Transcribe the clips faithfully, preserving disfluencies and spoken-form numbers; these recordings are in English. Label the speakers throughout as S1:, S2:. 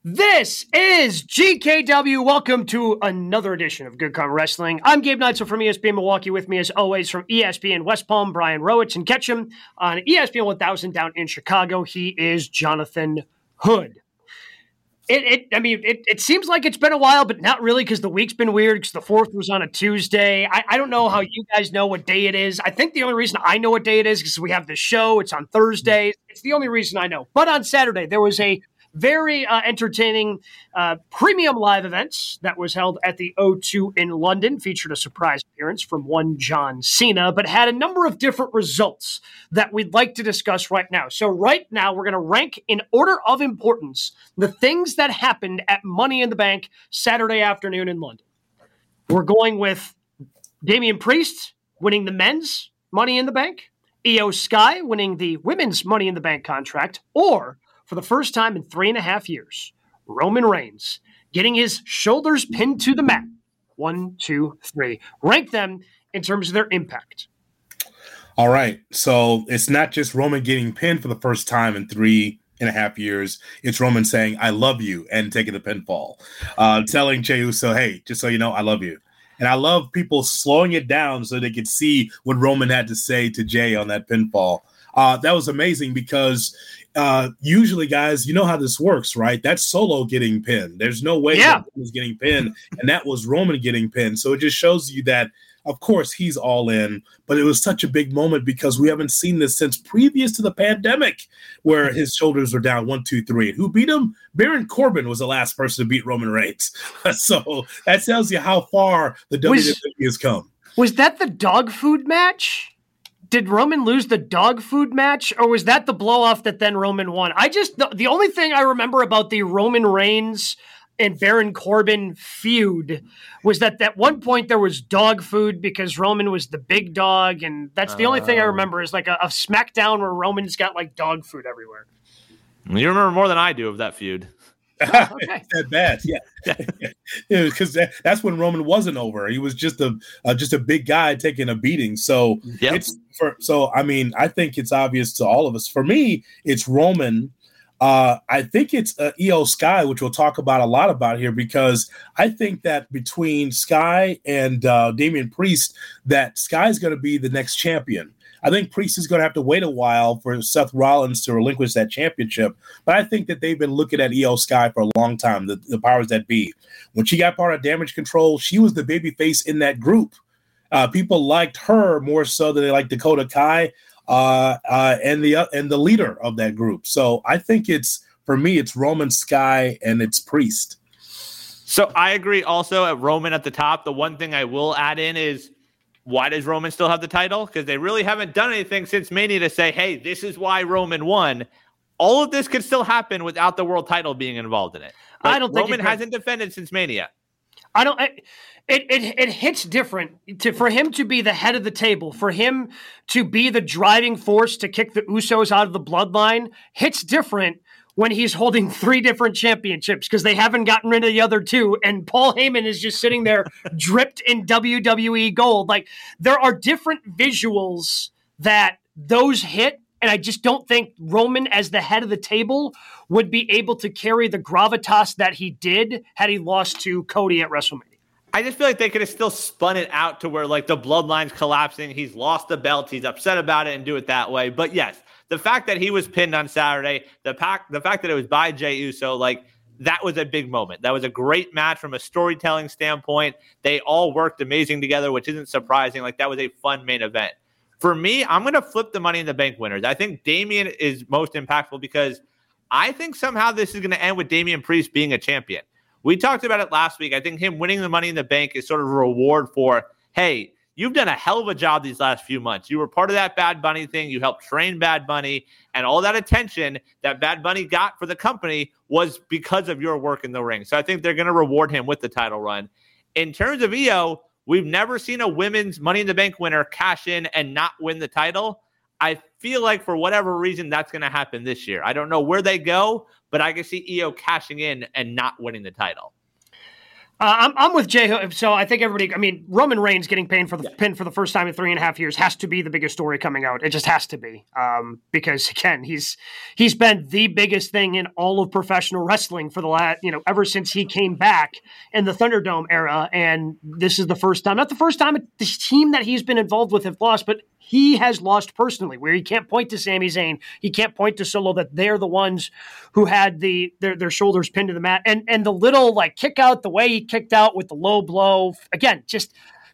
S1: This is G K W. Welcome to another edition of Good Karma Wrestling. I'm Gabe Neitzel from E S P N Milwaukee. With me, as always, from E S P N West Palm, Brian Rowitz, and catch him on E S P N one thousand down in Chicago. He is Jonathan Hood. It, it I mean, it, it seems like it's been a while, but not really, because the week's been weird, because the fourth was on a Tuesday. I, I don't know how you guys know what day it is. I think the only reason I know what day it is is because we have the show. It's on Thursday. It's the only reason I know. But on Saturday, there was a very uh, entertaining uh, premium live event that was held at the O two in London, featured a surprise appearance from one John Cena, but had a number of different results that we'd like to discuss right now. So right now, we're going to rank in order of importance the things that happened at Money in the Bank Saturday afternoon in London. We're going with Damian Priest winning the men's Money in the Bank, Io Sky winning the women's Money in the Bank contract, or for the first time in three and a half years, Roman Reigns getting his shoulders pinned to the mat. One, two, three. Rank them in terms of their impact.
S2: All right. So it's not just Roman getting pinned for the first time in three and a half years. It's Roman saying, I love you, and taking the pinfall. Uh, telling Jey Uso, hey, just so you know, I love you. And I love people slowing it down so they could see what Roman had to say to Jey on that pinfall. Uh, that was amazing because uh, usually, guys, you know how this works, right? That's Solo getting pinned. There's no way
S1: yeah.
S2: that was getting pinned, and that was Roman getting pinned. So it just shows you that, of course, he's all in, but it was such a big moment because we haven't seen this since previous to the pandemic, where his shoulders were down one, two, three. And who beat him? Baron Corbin was the last person to beat Roman Reigns. So that tells you how far the was, W W E has come.
S1: Was that the dog food match? Did Roman lose the dog food match, or was that the blow-off that then Roman won? I just, the, the only thing I remember about the Roman Reigns and Baron Corbin feud was that at one point there was dog food because Roman was the big dog, and that's the uh, only thing I remember is like a, a SmackDown where Roman's got like dog food everywhere.
S3: You remember more than I do of that feud.
S1: Oh, okay.
S2: That bad, yeah, because that, that's when Roman wasn't over. He was just a uh, just a big guy taking a beating. So
S3: yep.
S2: it's for so. I mean, I think it's obvious to all of us. For me, it's Roman. Uh, I think it's uh, Io Sky, which we'll talk about a lot about here, because I think that between Sky and uh, Damian Priest, that Sky is going to be the next champion. I think Priest is going to have to wait a while for Seth Rollins to relinquish that championship. But I think that they've been looking at Io Sky for a long time, the, the powers that be. When she got part of Damage Control, she was the babyface in that group. Uh, people liked her more so than they liked Dakota Kai uh, uh, and the uh, and the leader of that group. So I think it's, for me, it's Roman, Sky, and it's Priest.
S3: So I agree also at Roman at the top. The one thing I will add in is, why does Roman still have the title? Because they really haven't done anything since Mania to say, hey, this is why Roman won. All of this could still happen without the world title being involved in it. But
S1: I don't think
S3: Roman hasn't defended since Mania.
S1: I don't. I, it it it hits different to for him to be the head of the table, for him to be the driving force to kick the Usos out of the bloodline. Hits different when he's holding three different championships because they haven't gotten rid of the other two, and Paul Heyman is just sitting there dripped in W W E gold. Like, there are different visuals that those hit, and I just don't think Roman, as the head of the table, would be able to carry the gravitas that he did had he lost to Cody at WrestleMania.
S3: I just feel like they could have still spun it out to where, like, the bloodline's collapsing, he's lost the belt, he's upset about it, and do it that way. But yes, the fact that he was pinned on Saturday, the fact, the fact that it was by Jey Uso, like, that was a big moment. That was a great match from a storytelling standpoint. They all worked amazing together, which isn't surprising. Like, that was a fun main event. For me, I'm going to flip the Money in the Bank winners. I think Damian is most impactful because I think somehow this is going to end with Damian Priest being a champion. We talked about it last week. I think him winning the Money in the Bank is sort of a reward for, hey, you've done a hell of a job these last few months. You were part of that Bad Bunny thing. You helped train Bad Bunny, and all that attention that Bad Bunny got for the company was because of your work in the ring. So I think they're going to reward him with the title run. In terms of Io, we've never seen a women's Money in the Bank winner cash in and not win the title. I feel like for whatever reason, that's going to happen this year. I don't know where they go, but I can see Io cashing in and not winning the title.
S1: Uh, I'm I'm with Jay. So I think everybody. I mean, Roman Reigns getting pinned for the
S3: Yeah.
S1: pin for the first time in three and a half years has to be the biggest story coming out. It just has to be, um, because again, he's he's been the biggest thing in all of professional wrestling for the last, you know, ever since he came back in the Thunderdome era, and this is the first time, not the first time the team that he's been involved with have lost, but he has lost personally, where he can't point to Sami Zayn, he can't point to Solo, that they're the ones who had the their, their shoulders pinned to the mat, and and the little like kick out, the way he kicked out with the low blow, again, just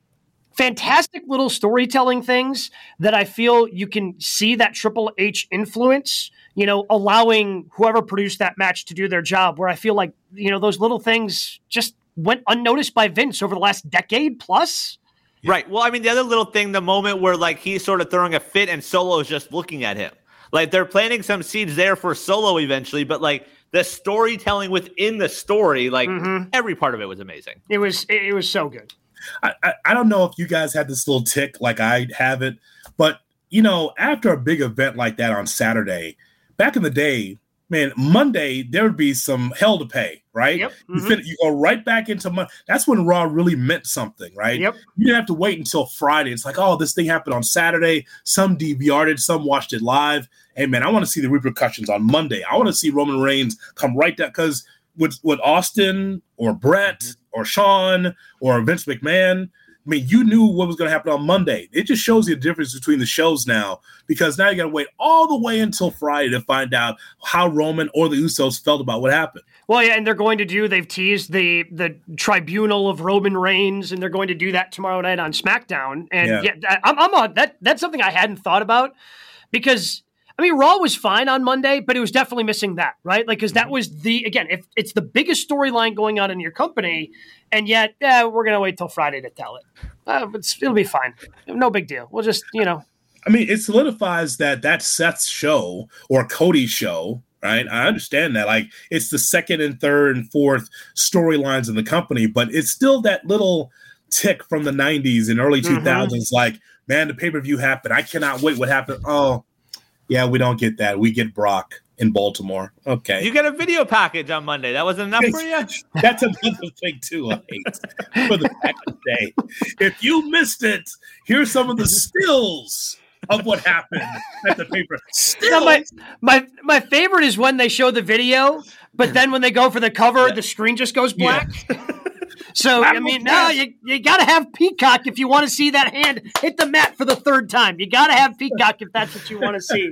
S1: fantastic little storytelling things that I feel you can see that Triple H influence, you know, allowing whoever produced that match to do their job, where I feel like, you know, those little things just went unnoticed by Vince over the last decade plus.
S3: Right. Well, I mean, the other little thing, the moment where like he's sort of throwing a fit and Solo is just looking at him. Like they're planting some seeds there for Solo eventually, but like the storytelling within the story, like mm-hmm. every part of it was amazing.
S1: It was it was so good.
S2: I, I, I don't know if you guys had this little tick like I have it, but you know, after a big event like that on Saturday, back in the day, man, Monday, there would be some hell to pay, right?
S1: Yep.
S2: You,
S1: Mm-hmm.
S2: fin- you go right back into Monday. That's when Raw really meant something, right?
S1: Yep.
S2: You didn't have to wait until Friday. It's like, oh, this thing happened on Saturday. Some D V R'd it, some watched it live. Hey, man, I want to see the repercussions on Monday. I want to see Roman Reigns come right down, because with, with Austin or Brett or Shawn or Vince McMahon, I mean, you knew what was going to happen on Monday. It just shows you the difference between the shows now, because now you got to wait all the way until Friday to find out how Roman or the Usos felt about what happened.
S1: Well, yeah, and they're going to do, they've teased the the tribunal of Roman Reigns, and they're going to do that tomorrow night on SmackDown. And yeah, yeah I'm, I'm on that. That's something I hadn't thought about, because I mean, Raw was fine on Monday, but it was definitely missing that, right? Like, because that was the, again, if it's the biggest storyline going on in your company, and yet, yeah, we're going to wait till Friday to tell it. Uh, it's, it'll be fine. No big deal. We'll just, you know.
S2: I mean, it solidifies that that's Seth's show or Cody's show, right? I understand that. Like, it's the second and third and fourth storylines in the company, but it's still that little tick from the nineties and early two thousands. Mm-hmm. Like, man, the pay-per-view happened. I cannot wait. What happened? Oh, yeah, we don't get that. We get Brock in Baltimore. Okay.
S3: You get a video package on Monday. That wasn't enough for you?
S2: That's another thing, too, I hate. For the back of the day. If you missed it, here's some of the stills of what happened at the paper. Still,
S1: my, my my favorite is when they show the video, but then when they go for the cover, yeah. the screen just goes black. Yeah. So, I mean, no, you, you got to have Peacock if you want to see that hand hit the mat for the third time. You got to have Peacock if that's what you want to see.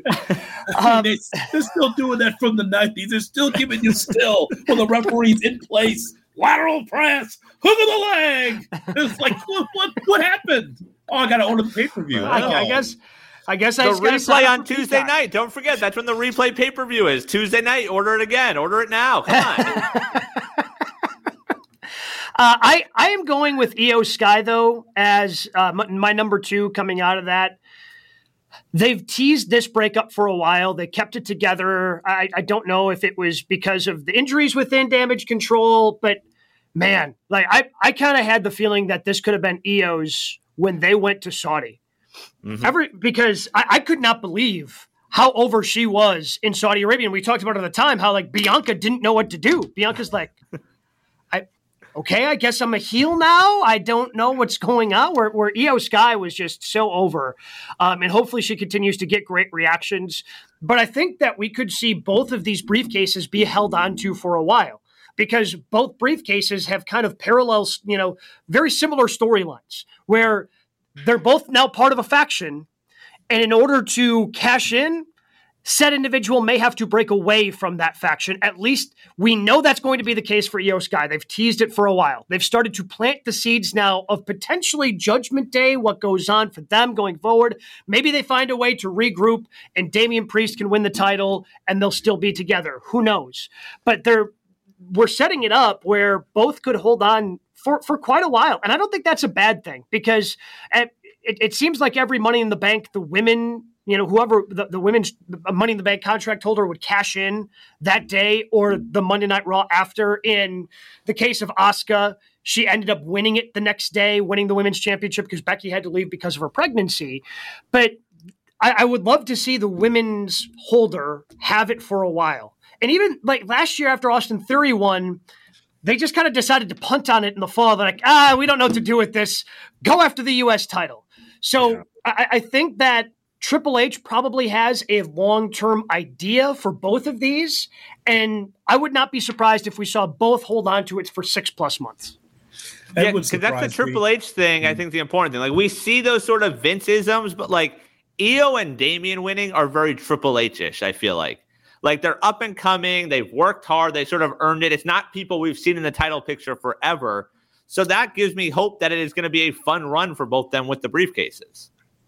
S2: Um, they, they're still doing that from the nineties. They're still giving you still when the referee's in place. Lateral press, hook of the leg. It's like, what what, what happened? Oh, I got to order the pay-per-view.
S1: I,
S2: oh.
S1: I guess I guess I
S3: the
S1: just got to
S3: replay on Tuesday Peacock. Night. Don't forget, that's when the replay pay-per-view is. Tuesday night, order it again. Order it now. Come on.
S1: Uh, I, I am going with Io Sky, though, as uh, my, my number two coming out of that. They've teased this breakup for a while. They kept it together. I, I don't know if it was because of the injuries within Damage Control, but man, like I, I kind of had the feeling that this could have been Io's when they went to Saudi. Mm-hmm. Every, because I, I could not believe how over she was in Saudi Arabia. And we talked about it at the time, how like Bianca didn't know what to do. Bianca's like... Okay, I guess I'm a heel now. I don't know what's going on. Where, where Io Sky was just so over. Um, and hopefully she continues to get great reactions. But I think that we could see both of these briefcases be held on to for a while, because both briefcases have kind of parallel, you know, very similar storylines where they're both now part of a faction. And in order to cash in, said individual may have to break away from that faction. At least we know that's going to be the case for Io Sky. They've teased it for a while. They've started to plant the seeds now of potentially Judgment Day, what goes on for them going forward. Maybe they find a way to regroup and Damian Priest can win the title and they'll still be together. Who knows? But they're we're setting it up where both could hold on for, for quite a while. And I don't think that's a bad thing, because it, it seems like every Money in the Bank, the women, you know, whoever the, the women's Money in the Bank contract holder would cash in that day or the Monday Night Raw after. In the case of Asuka, she ended up winning it the next day, winning the women's championship because Becky had to leave because of her pregnancy. But I, I would love to see the women's holder have it for a while. And even like last year after Austin Theory won, they just kind of decided to punt on it in the fall. They're like, ah, we don't know what to do with this. Go after the U S title. So yeah. I, I think that Triple H probably has a long-term idea for both of these, and I would not be surprised if we saw both hold on to it for six plus months.
S3: Yeah, because that's the Triple H thing. I think the important thing. Like we see those sort of Vince-isms, but like E O and Damian winning are very Triple H-ish, I feel like. Like they're up and coming. They've worked hard. They sort of earned it. It's not people we've seen in the title picture forever. So that gives me hope that it is going to be a fun run for both them with the briefcases.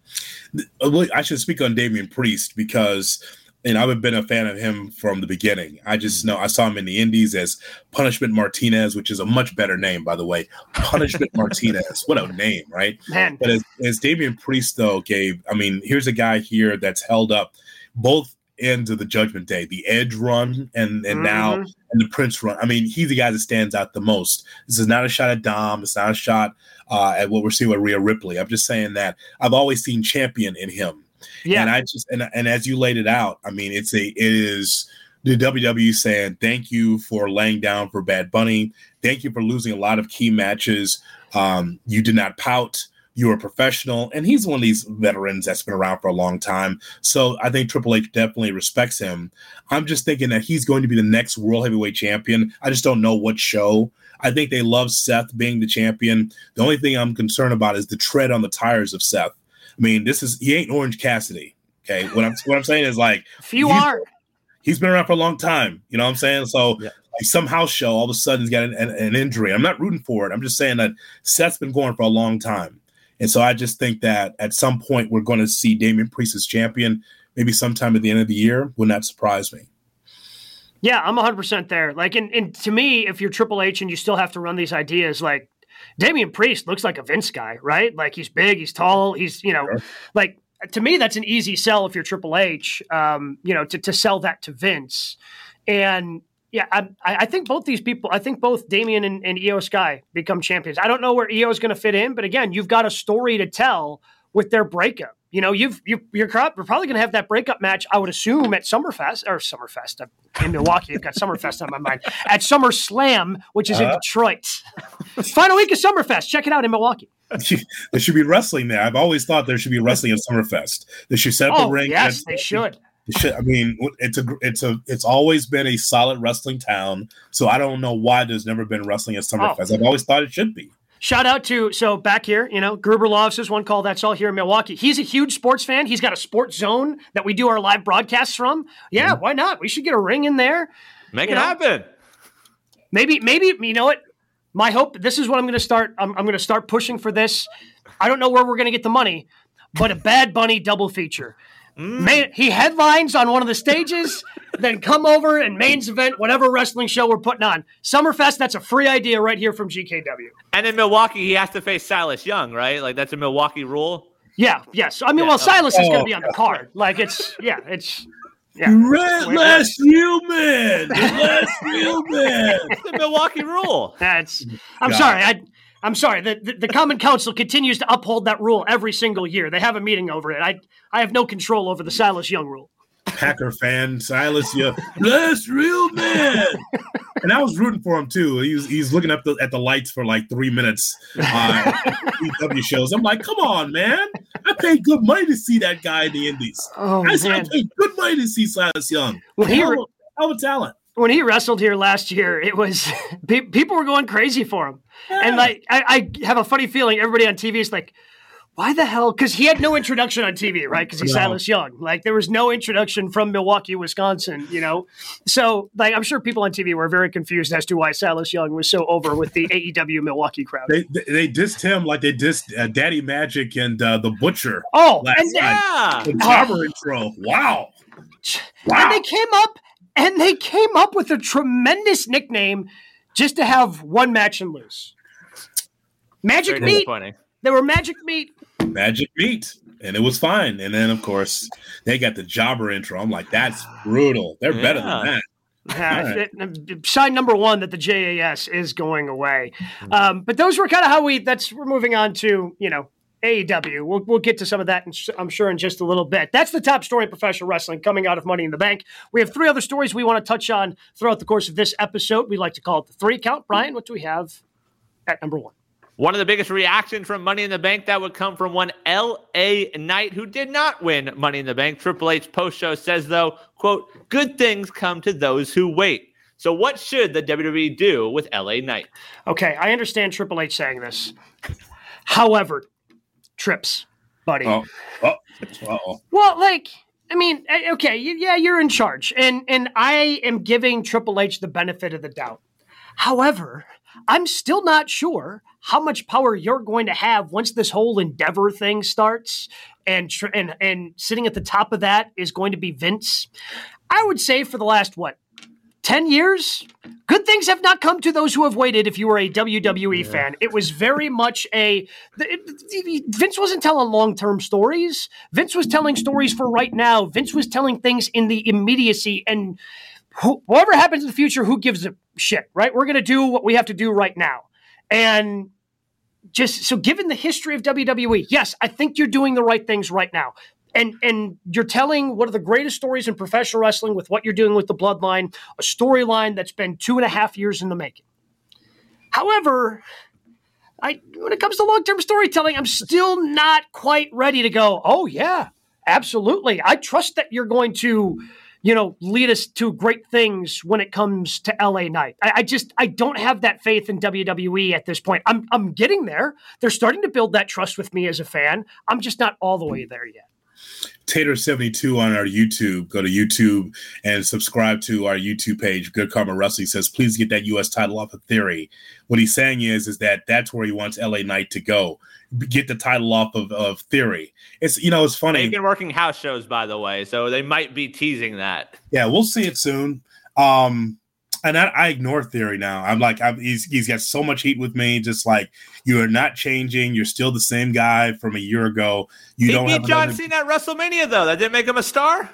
S2: I should speak on Damian Priest because, and I've been a fan of him from the beginning. I just know I saw him in the Indies as Punishment Martinez, which is a much better name, by the way. Punishment Martinez. What a name, right?
S1: Man.
S2: But as, as Damian Priest, though, Gabe, I mean, here's a guy here that's held up both ends of the Judgment Day, the Edge run and, and mm-hmm. now and the Prince run. I mean, he's the guy that stands out the most. This is not a shot at Dom. It's not a shot uh, at what we're seeing with Rhea Ripley. I'm just saying that I've always seen champion in him. Yeah. And I just and, and as you laid it out, I mean, it's a it is the W W E saying thank you for laying down for Bad Bunny. Thank you for losing a lot of key matches. Um, you did not pout. You were a professional, and he's one of these veterans that's been around for a long time. So I think Triple H definitely respects him. I'm just thinking that he's going to be the next World Heavyweight Champion. I just don't know what show. I think they love Seth being the champion. The only thing I'm concerned about is the tread on the tires of Seth. I mean, this is he ain't Orange Cassidy. Okay, what I'm what I'm saying is like
S1: few are.
S2: He's been around for a long time. You know what I'm saying? So. Yeah. Like some house show, all of a sudden he's got an, an, an injury. I'm not rooting for it. I'm just saying that Seth's been going for a long time. And so I just think that at some point we're going to see Damian Priest as champion, maybe sometime at the end of the year. Would not surprise me.
S1: Yeah, I'm one hundred percent there. Like, and, and to me, if you're Triple H and you still have to run these ideas, like Damian Priest looks like a Vince guy, right? Like he's big, he's tall, he's, you know, sure. like to me, that's an easy sell if you're Triple H, um, you know, to, to sell that to Vince. And yeah, I, I think both these people, I think both Damian and, and Io Sky become champions. I don't know where Io is going to fit in, but again, you've got a story to tell with their breakup. You know, you've, you, you're, you're probably going to have that breakup match, I would assume, at Summerfest, or Summerfest in Milwaukee. I've got Summerfest on my mind. At SummerSlam, which is uh, in Detroit. Final week of Summerfest. Check it out in Milwaukee.
S2: There should be wrestling there. I've always thought there should be wrestling at Summerfest. They should set up
S1: oh,
S2: a ring.
S1: Yes, they should.
S2: I mean, it's a, it's a, it's always been a solid wrestling town. So I don't know why there's never been wrestling at Summerfest. Oh. I've always thought it should be.
S1: Shout out to, so back here, you know, Gruber Loves is one call. That's all here in Milwaukee. He's a huge sports fan. He's got a sports zone that we do our live broadcasts from. Yeah, mm-hmm. Why not? We should get a ring in there.
S3: Make
S1: you
S3: it
S1: know?
S3: happen.
S1: Maybe, maybe, you know what? My hope, this is what I'm going to start. I'm, I'm going to start pushing for this. I don't know where we're going to get the money, but a Bad Bunny double feature. Mm. May, he headlines on one of the stages, then come over and mains event whatever wrestling show we're putting on. Summerfest, that's a free idea right here from G K W.
S3: And in Milwaukee, he has to face Silas Young, right? Like that's a Milwaukee rule.
S1: Yeah, yes. I mean, yeah. well, Silas oh. is going to be on the card. Like it's, yeah, it's. Yeah.
S2: Red last human, last human.
S3: It's the Milwaukee rule.
S1: That's. I'm God. sorry. I. I'm sorry. The, the the Common Council continues to uphold that rule every single year. They have a meeting over it. I I have no control over the Silas Young rule.
S2: Packer fan, Silas Young, last real man. And I was rooting for him too. He's he's looking up the, at the lights for like three minutes. Uh, E W shows. I'm like, come on, man! I paid good money to see that guy in the Indies.
S1: Oh,
S2: I, I paid good money to see Silas Young.
S1: Well, he
S2: hell, hell of a talent.
S1: When he wrestled here last year, it was people were going crazy for him, yeah. and like I, I have a funny feeling everybody on T V is like, why the hell? Because he had no introduction on T V, right? Because he's no. Silas Young. Like there was no introduction from Milwaukee, Wisconsin, you know. So like I'm sure people on T V were very confused as to why Silas Young was so over with the A E W Milwaukee crowd.
S2: They they, they dissed him like they dissed uh, Daddy Magic and uh, the Butcher.
S1: Oh,
S2: last
S1: and
S2: yeah, the Jobber intro. Wow,
S1: wow. And they came up. And they came up with a tremendous nickname just to have one match and lose. Magic
S3: Very
S1: Meat. They were Magic Meat.
S2: Magic Meat. And it was fine. And then, of course, they got the Jobber intro. I'm like, that's brutal. They're yeah. better than that.
S1: Yeah, right. Sign number one that the J A S is going away. Um, but those were kind of how we, that's, we're moving on to, you know, A E W. We'll, we'll get to some of that, in, I'm sure, in just a little bit. That's the top story in professional wrestling coming out of Money in the Bank. We have three other stories we want to touch on throughout the course of this episode. We like to call it the three count. Brian, what do we have at number one?
S3: One of the biggest reactions from Money in the Bank that would come from one L A Knight who did not win Money in the Bank. Triple H post-show says, though, quote, good things come to those who wait. So what should the W W E do with L A Knight?
S1: Okay, I understand Triple H saying this. However, Trips, buddy.
S2: Oh, oh, uh-oh.
S1: Well, like, I mean, okay, yeah, you're in charge. And, and I am giving Triple H the benefit of the doubt. However, I'm still not sure how much power you're going to have once this whole Endeavor thing starts, and and and sitting at the top of that is going to be Vince. I would say for the last, what, ten years, good things have not come to those who have waited. If you were a W W E yeah. fan, it was very much a, it, Vince wasn't telling long-term stories. Vince was telling stories for right now. Vince was telling things in the immediacy, and who, whatever happens in the future, who gives a shit, right? We're going to do what we have to do right now. And just so given the history of W W E, yes, I think you're doing the right things right now. And and you're telling one of the greatest stories in professional wrestling with what you're doing with the Bloodline, a storyline that's been two and a half years in the making. However, I when it comes to long-term storytelling, I'm still not quite ready to go, oh, yeah, absolutely. I trust that you're going to, you know, lead us to great things when it comes to L A Knight. I, I just, I don't have that faith in W W E at this point. I'm, I'm getting there. They're starting to build that trust with me as a fan. I'm just not all the way there yet.
S2: Tater seventy-two on our YouTube. Go to YouTube and subscribe to our YouTube page. Good Karma Wrestling says, please get that U S title off of Theory. What he's saying is, is that that's where he wants L A Knight to go. Get the title off of, of Theory. It's, you know, it's funny.
S3: They've been working house shows, by the way, so they might be teasing that.
S2: Yeah, we'll see it soon. Um, and I, I ignore Theory now. I'm like, I'm, he's he's got so much heat with me. Just like, you are not changing. You're still the same guy from a year ago. You
S3: he
S2: don't
S3: beat
S2: have
S3: John
S2: another...
S3: Cena at WrestleMania, though. That didn't make him a star?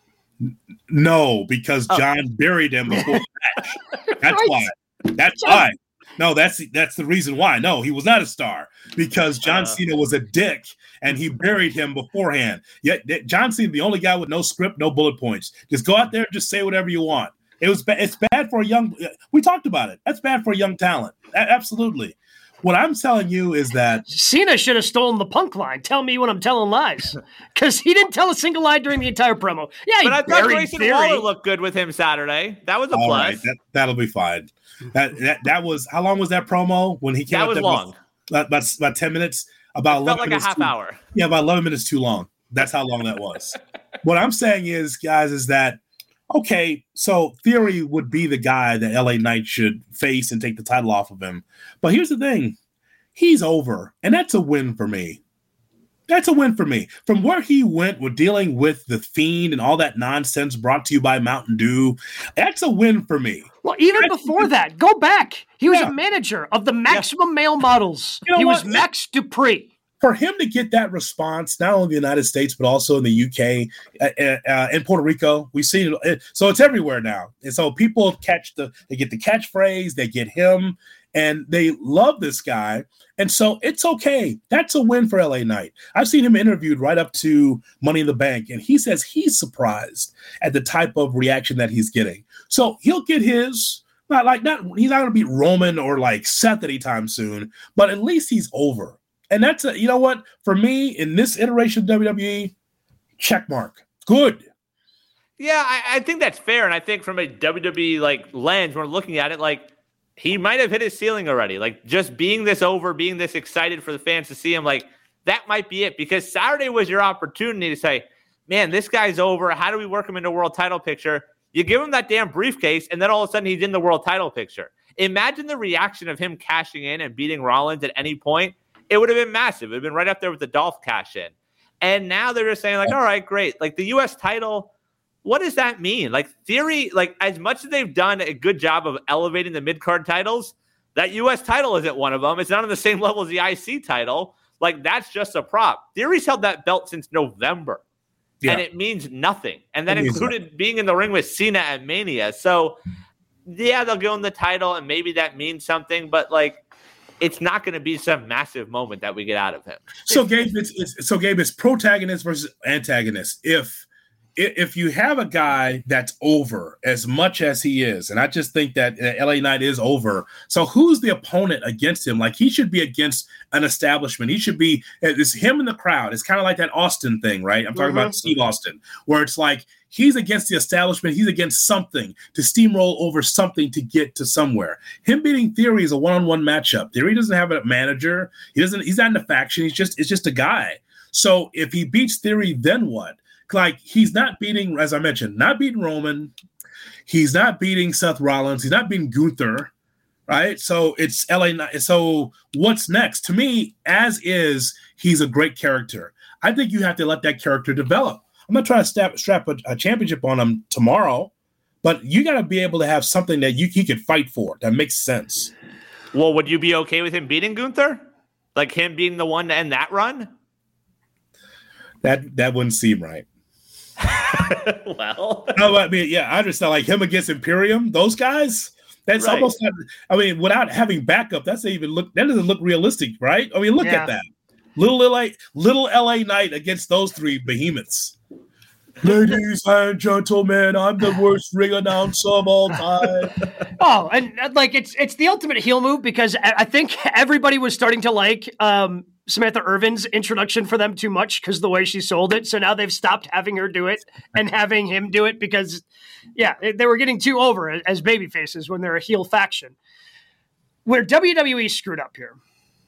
S2: No, because oh. John buried him before the match. That's right. why. That's John... why. No, that's that's the reason why. No, he was not a star because John uh, Cena was a dick and he buried him beforehand. Yet John Cena, the only guy with no script, no bullet points. Just go out there and just say whatever you want. It was ba- it's bad for a young. We talked about it. That's bad for a young talent. A- absolutely. What I'm telling you is that
S1: Cena should have stolen the Punk line. Tell me when I'm telling lies, because he didn't tell a single lie during the entire promo. Yeah,
S3: but I thought Grayson Waller looked good with him Saturday. That was a
S2: All
S3: plus.
S2: Right, that, that'll be fine. That that that was how long was that promo when he came?
S3: That was
S2: there
S3: long.
S2: About, about about ten minutes. About
S3: it
S2: eleven
S3: felt like
S2: minutes
S3: a half
S2: too,
S3: hour.
S2: Yeah, about eleven minutes too long. That's how long that was. What I'm saying is, guys, is that okay? So Theory would be the guy that L A Knight should face and take the title off of him. But here's the thing: he's over, and that's a win for me. That's a win for me. From where he went with dealing with the Fiend and all that nonsense brought to you by Mountain Dew, that's a win for me.
S1: Well, even
S2: that's
S1: before that, go back. He was yeah. a manager of the Maximum yeah. Male Models. You know he what? was Max Dupree.
S2: For him to get that response, not only in the United States, but also in the U K uh, uh, and Puerto Rico, we see it. So it's everywhere now. And so people catch the, they get the catchphrase, they get him, and they love this guy. And so it's okay. That's a win for L A Knight. I've seen him interviewed right up to Money in the Bank, and he says he's surprised at the type of reaction that he's getting. So he'll get his, not like, not he's not going to beat Roman or like Seth anytime soon, but at least he's over. And that's, a, you know what, for me, in this iteration of W W E, check mark. Good.
S3: Yeah, I, I think that's fair. And I think from a W W E like lens, we're looking at it like, he might have hit his ceiling already. Like, just being this over, being this excited for the fans to see him, like, that might be it. Because Saturday was your opportunity to say, man, this guy's over. How do we work him into world title picture? You give him that damn briefcase, and then all of a sudden he's in the world title picture. Imagine the reaction of him cashing in and beating Rollins at any point. It would have been massive. It would have been right up there with the Dolph cash in. And now they're just saying, like, all right, great. Like, the U S title, what does that mean? Like, Theory, like, as much as they've done a good job of elevating the mid-card titles, that U S title isn't one of them. It's not on the same level as the I C title. Like, that's just a prop. Theory's held that belt since November, yeah. and it means nothing. And that included nothing. Being in the ring with Cena at Mania. So, yeah, they'll go in the title, and maybe that means something. But, like, it's not going to be some massive moment that we get out of him.
S2: So Gabe, it's, it's so Gabe, it's protagonist versus antagonist. If if you have a guy that's over as much as he is, and I just think that L A Knight is over. So who's the opponent against him? Like he should be against an establishment. He should be. It's him in the crowd. It's kind of like that Austin thing, right? I'm talking mm-hmm. about Steve Austin, where it's like he's against the establishment. He's against something to steamroll over something to get to somewhere. Him beating Theory is a one-on-one matchup. Theory doesn't have a manager. He doesn't. He's not in the faction. He's just. It's just a guy. So if he beats Theory, then what? Like he's not beating, as I mentioned, not beating Roman. He's not beating Seth Rollins. He's not beating Gunther, right? So it's L A. So what's next? To me, as is, he's a great character. I think you have to let that character develop. I'm not trying to strap, strap a, a championship on him tomorrow, but you got to be able to have something that you he could fight for that makes sense.
S3: Well, would you be okay with him beating Gunther? Like him being the one to end that run?
S2: That that wouldn't seem right.
S3: Well,
S2: no, I mean, yeah, I understand. Like him against Imperium, those guys. That's right. Almost. Not, I mean, without having backup, that's even look. That doesn't look realistic, right? I mean, look yeah. at that. Little L A, little L A Knight against those three behemoths. Ladies and gentlemen, I'm the worst ring announcer of all time.
S1: Oh, and like it's it's the ultimate heel move because I think everybody was starting to like um, Samantha Irvin's introduction for them too much because the way she sold it. So now they've stopped having her do it and having him do it because, yeah, they were getting too over as baby faces when they're a heel faction. Where W W E screwed up here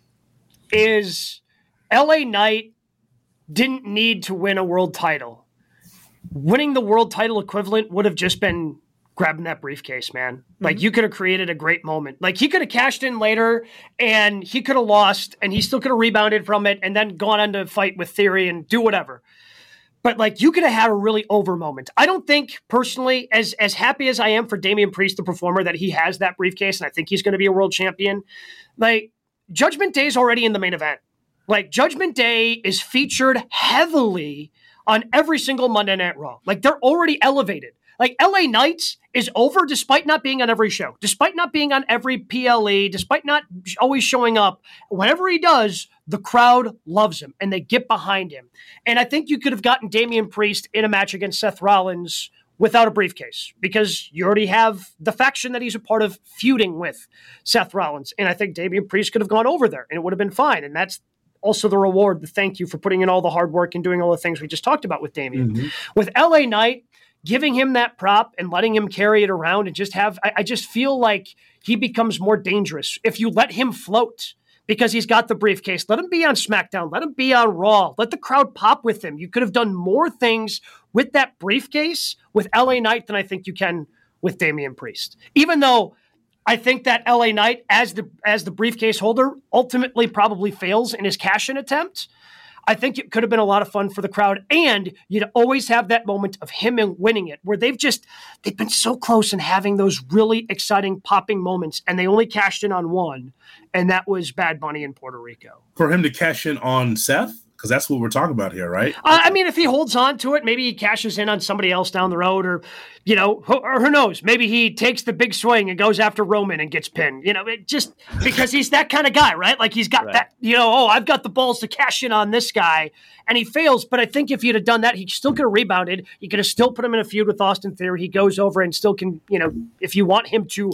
S1: is L A Knight didn't need to win a world title. Winning the world title equivalent would have just been grabbing that briefcase, man. Mm-hmm. Like you could have created a great moment. Like he could have cashed in later and he could have lost and he still could have rebounded from it and then gone on to fight with Theory and do whatever. But like you could have had a really over moment. I don't think personally, as, as happy as I am for Damian Priest, the performer, that he has that briefcase and I think he's going to be a world champion. Like Judgment Day is already in the main event. Like Judgment Day is featured heavily on every single Monday Night Raw. Like they're already elevated. Like L A Knight is over despite not being on every show, despite not being on every P L E, despite not always showing up. Whenever he does, the crowd loves him and they get behind him. And I think you could have gotten Damian Priest in a match against Seth Rollins without a briefcase because you already have the faction that he's a part of feuding with Seth Rollins. And I think Damian Priest could have gone over there and it would have been fine. And that's also the reward, the thank you for putting in all the hard work and doing all the things we just talked about with Damian. Mm-hmm. With L A Knight, giving him that prop and letting him carry it around and just have, I, I just feel like he becomes more dangerous if you let him float because he's got the briefcase. Let him be on SmackDown. Let him be on Raw. Let the crowd pop with him. You could have done more things with that briefcase with L A Knight than I think you can with Damian Priest. Even though I think that L A Knight, as the as the briefcase holder, ultimately probably fails in his cash-in attempt. I think it could have been a lot of fun for the crowd, and you'd always have that moment of him winning it, where they've just they've been so close in having those really exciting, popping moments, and they only cashed in on one, and that was Bad Bunny in Puerto Rico.
S2: For him to cash in on Seth? Because that's what we're talking about here, right?
S1: Uh, I mean, if he holds on to it, maybe he cashes in on somebody else down the road, or, you know, who, or who knows? Maybe he takes the big swing and goes after Roman and gets pinned. You know, it just because he's that kind of guy, right? Like he's got right. that, you know, oh, I've got the balls to cash in on this guy, and he fails. But I think if he'd have done that, he still could have rebounded. You could have still put him in a feud with Austin Theory. He goes over and still can, you know, if you want him to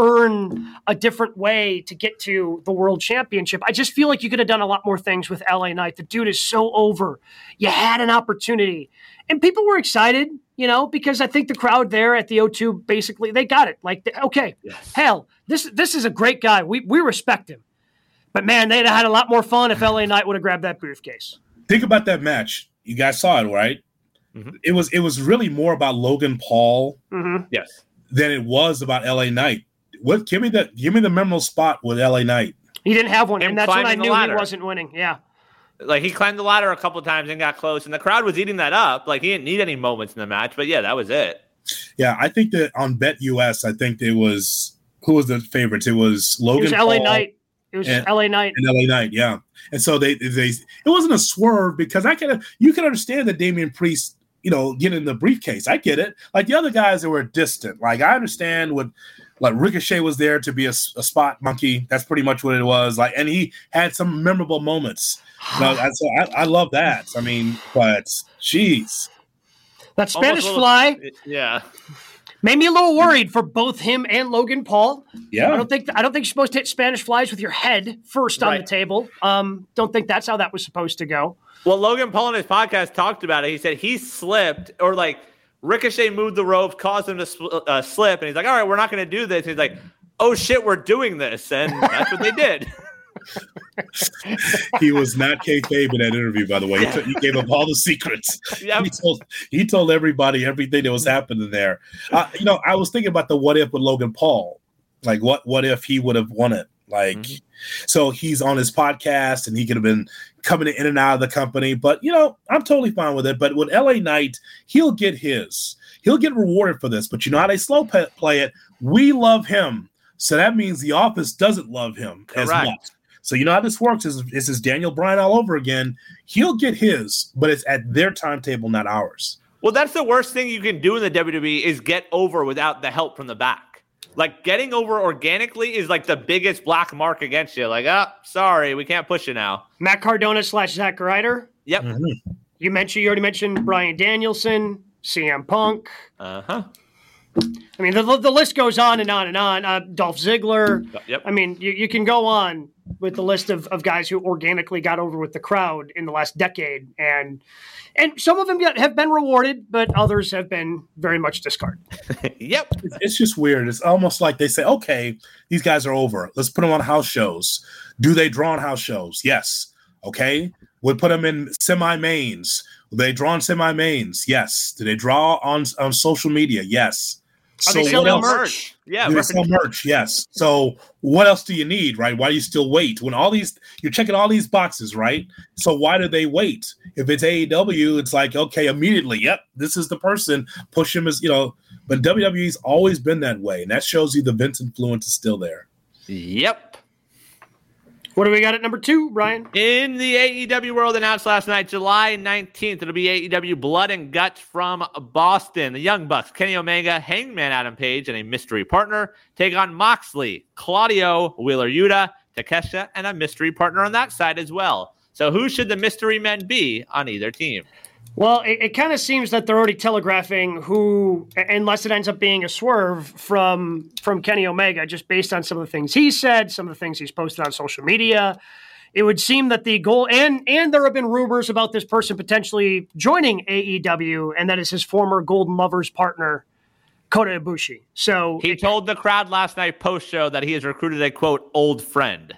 S1: earn a different way to get to the world championship. I just feel like you could have done a lot more things with L A Knight. The dude is so over. You had an opportunity and people were excited, you know, because I think the crowd there at the O two, basically they got it. Like, okay, yes. hell, this, this is a great guy. We, we respect him, but man, they'd have had a lot more fun if L A Knight would have grabbed that briefcase.
S2: Think about that match. You guys saw it, right? Mm-hmm. It was, it was really more about Logan Paul
S3: mm-hmm. yes.
S2: than it was about L A Knight. What give me the give me the memorable spot with L A Knight?
S1: He didn't have one, Him and that's when I knew he wasn't winning. Yeah,
S3: like he climbed the ladder a couple of times and got close, and the crowd was eating that up. Like he didn't need any moments in the match, but yeah, that was it.
S2: Yeah, I think that on Bet U S, I think it was who was the favorites? It was Logan. It was
S1: L A Knight. It was and, L A Knight
S2: and L A Knight. Yeah, and so they they it wasn't a swerve because I can you can understand that Damian Priest, you know, getting the briefcase. I get it. Like the other guys that were distant. Like I understand what. like Ricochet was there to be a, a spot monkey. That's pretty much what it was. Like, and he had some memorable moments. So I, so I, I love that. I mean, but jeez,
S1: that Spanish
S3: little,
S1: fly,
S3: yeah,
S1: made me a little worried for both him and Logan Paul.
S2: Yeah,
S1: I don't think I don't think you're supposed to hit Spanish flies with your head first on
S3: right.
S1: the table. Um, don't think that's how that was supposed to go.
S3: Well, Logan Paul in his podcast talked about it. He said he slipped, or like Ricochet moved the ropes, caused him to sl- uh, slip, and he's like, "All right, we're not going to do this." And he's like, "Oh shit, we're doing this," and that's what they did.
S2: He was not kayfabe in that interview, by the way. He, t- he gave up all the secrets.
S3: Yep.
S2: He told he told everybody everything that was happening there. Uh, you know, I was thinking about the what if with Logan Paul. Like, what what if he would have won it? Like, mm-hmm. So he's on his podcast and he could have been coming in and out of the company. But, you know, I'm totally fine with it. But with L A Knight, he'll get his. He'll get rewarded for this. But you know how they slow play it? We love him. So that means the office doesn't love him
S3: Correct.
S2: as much. So you know how this works. This is, this is Daniel Bryan all over again. He'll get his, but it's at their timetable, not ours.
S3: Well, that's the worst thing you can do in the W W E is get over without the help from the back. Like, getting over organically is like the biggest black mark against you. Like, oh, sorry, we can't push you now.
S1: Matt Cardona slash Zack Ryder.
S3: Yep.
S1: Mm-hmm. You mentioned you already mentioned Bryan Danielson, C M Punk.
S3: Uh-huh.
S1: I mean, the, the list goes on and on and on. Uh, Dolph Ziggler.
S3: Yep.
S1: I mean, you, you can go on with the list of, of guys who organically got over with the crowd in the last decade. And and some of them get, have been rewarded, but others have been very much discarded.
S3: Yep.
S2: It's, it's just weird. It's almost like they say, okay, these guys are over. Let's put them on house shows. Do they draw on house shows? Yes. Okay. We'll put them in semi-mains. Will they draw on semi-mains? Yes. Do they draw on, on social media? Yes.
S1: Are
S2: so
S1: they selling
S2: what else?
S1: merch?
S3: Yeah,
S2: Do they
S3: merch.
S2: sell merch? Yes. So what else do you need, right? Why do you still wait? When all these, you're checking all these boxes, right? So why do they wait? If it's A E W, it's like, okay, immediately, yep, this is the person. Push him as, you know, but W W E's always been that way. And that shows you the Vince influence is still there.
S3: Yep.
S1: What do we got at number two, Ryan?
S3: In the A E W world, announced last night, July nineteenth, it'll be A E W Blood and Guts from Boston. The Young Bucks, Kenny Omega, Hangman Adam Page, and a mystery partner take on Moxley, Claudio, Wheeler Yuta, Takeshita, and a mystery partner on that side as well. So who should the mystery men be on either team?
S1: Well, it, it kind of seems that they're already telegraphing who, unless it ends up being a swerve from from Kenny Omega, just based on some of the things he said, some of the things he's posted on social media. It would seem that the goal, and and there have been rumors about this person potentially joining A E W, and that is his former Golden Lovers partner, Kota Ibushi. So
S3: He
S1: it,
S3: told the crowd last night post-show that he has recruited a, quote, old friend.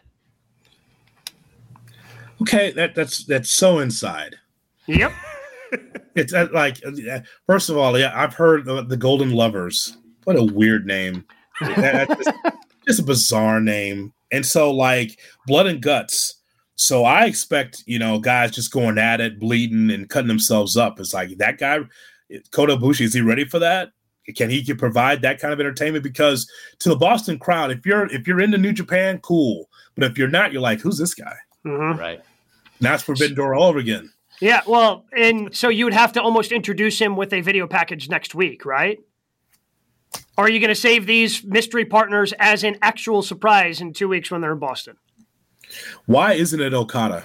S2: Okay, that that's that's so inside.
S1: Yep.
S2: It's uh, like, uh, first of all, yeah, I've heard the, the Golden Lovers. What a weird name. That, that's just, just a bizarre name. And so, like, Blood and Guts. So I expect, you know, guys just going at it, bleeding and cutting themselves up. It's like, that guy, Kota Ibushi, is he ready for that? Can he can provide that kind of entertainment? Because to the Boston crowd, if you're if you're into New Japan, cool. But if you're not, you're like, who's this guy?
S1: Mm-hmm.
S3: Right.
S2: Now it's Forbidden Door all over again.
S1: Yeah, well, and so you would have to almost introduce him with a video package next week, right? Or are you going to save these mystery partners as an actual surprise in two weeks when they're in Boston?
S2: Why isn't it Okada?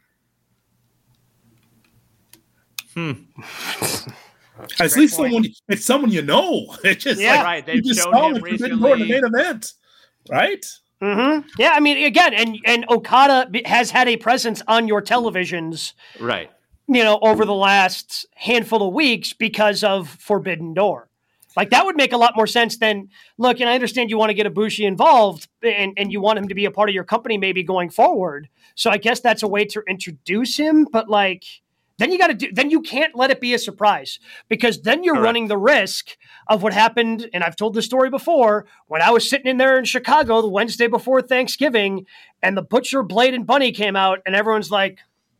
S3: Hmm.
S2: At least someone, it's someone you know. It's just
S1: Yeah.
S2: like,
S3: Right, they've
S2: you just
S3: shown
S2: saw
S3: him
S2: him Forbidden Door in the
S3: recently.
S2: main event, right?
S1: Mm-hmm. Yeah, I mean, again, and, and Okada has had a presence on your televisions,
S3: Right.
S1: you know, over the last handful of weeks because of Forbidden Door. Like, that would make a lot more sense than, look, and I understand you want to get Ibushi involved and, and you want him to be a part of your company maybe going forward. So I guess that's a way to introduce him, but like, then you got to do, then you can't let it be a surprise because then you're
S3: Correct.
S1: running the risk of what happened. And I've told the story before when I was sitting in there in Chicago the Wednesday before Thanksgiving and the Butcher, Blade, and Bunny came out and everyone's like,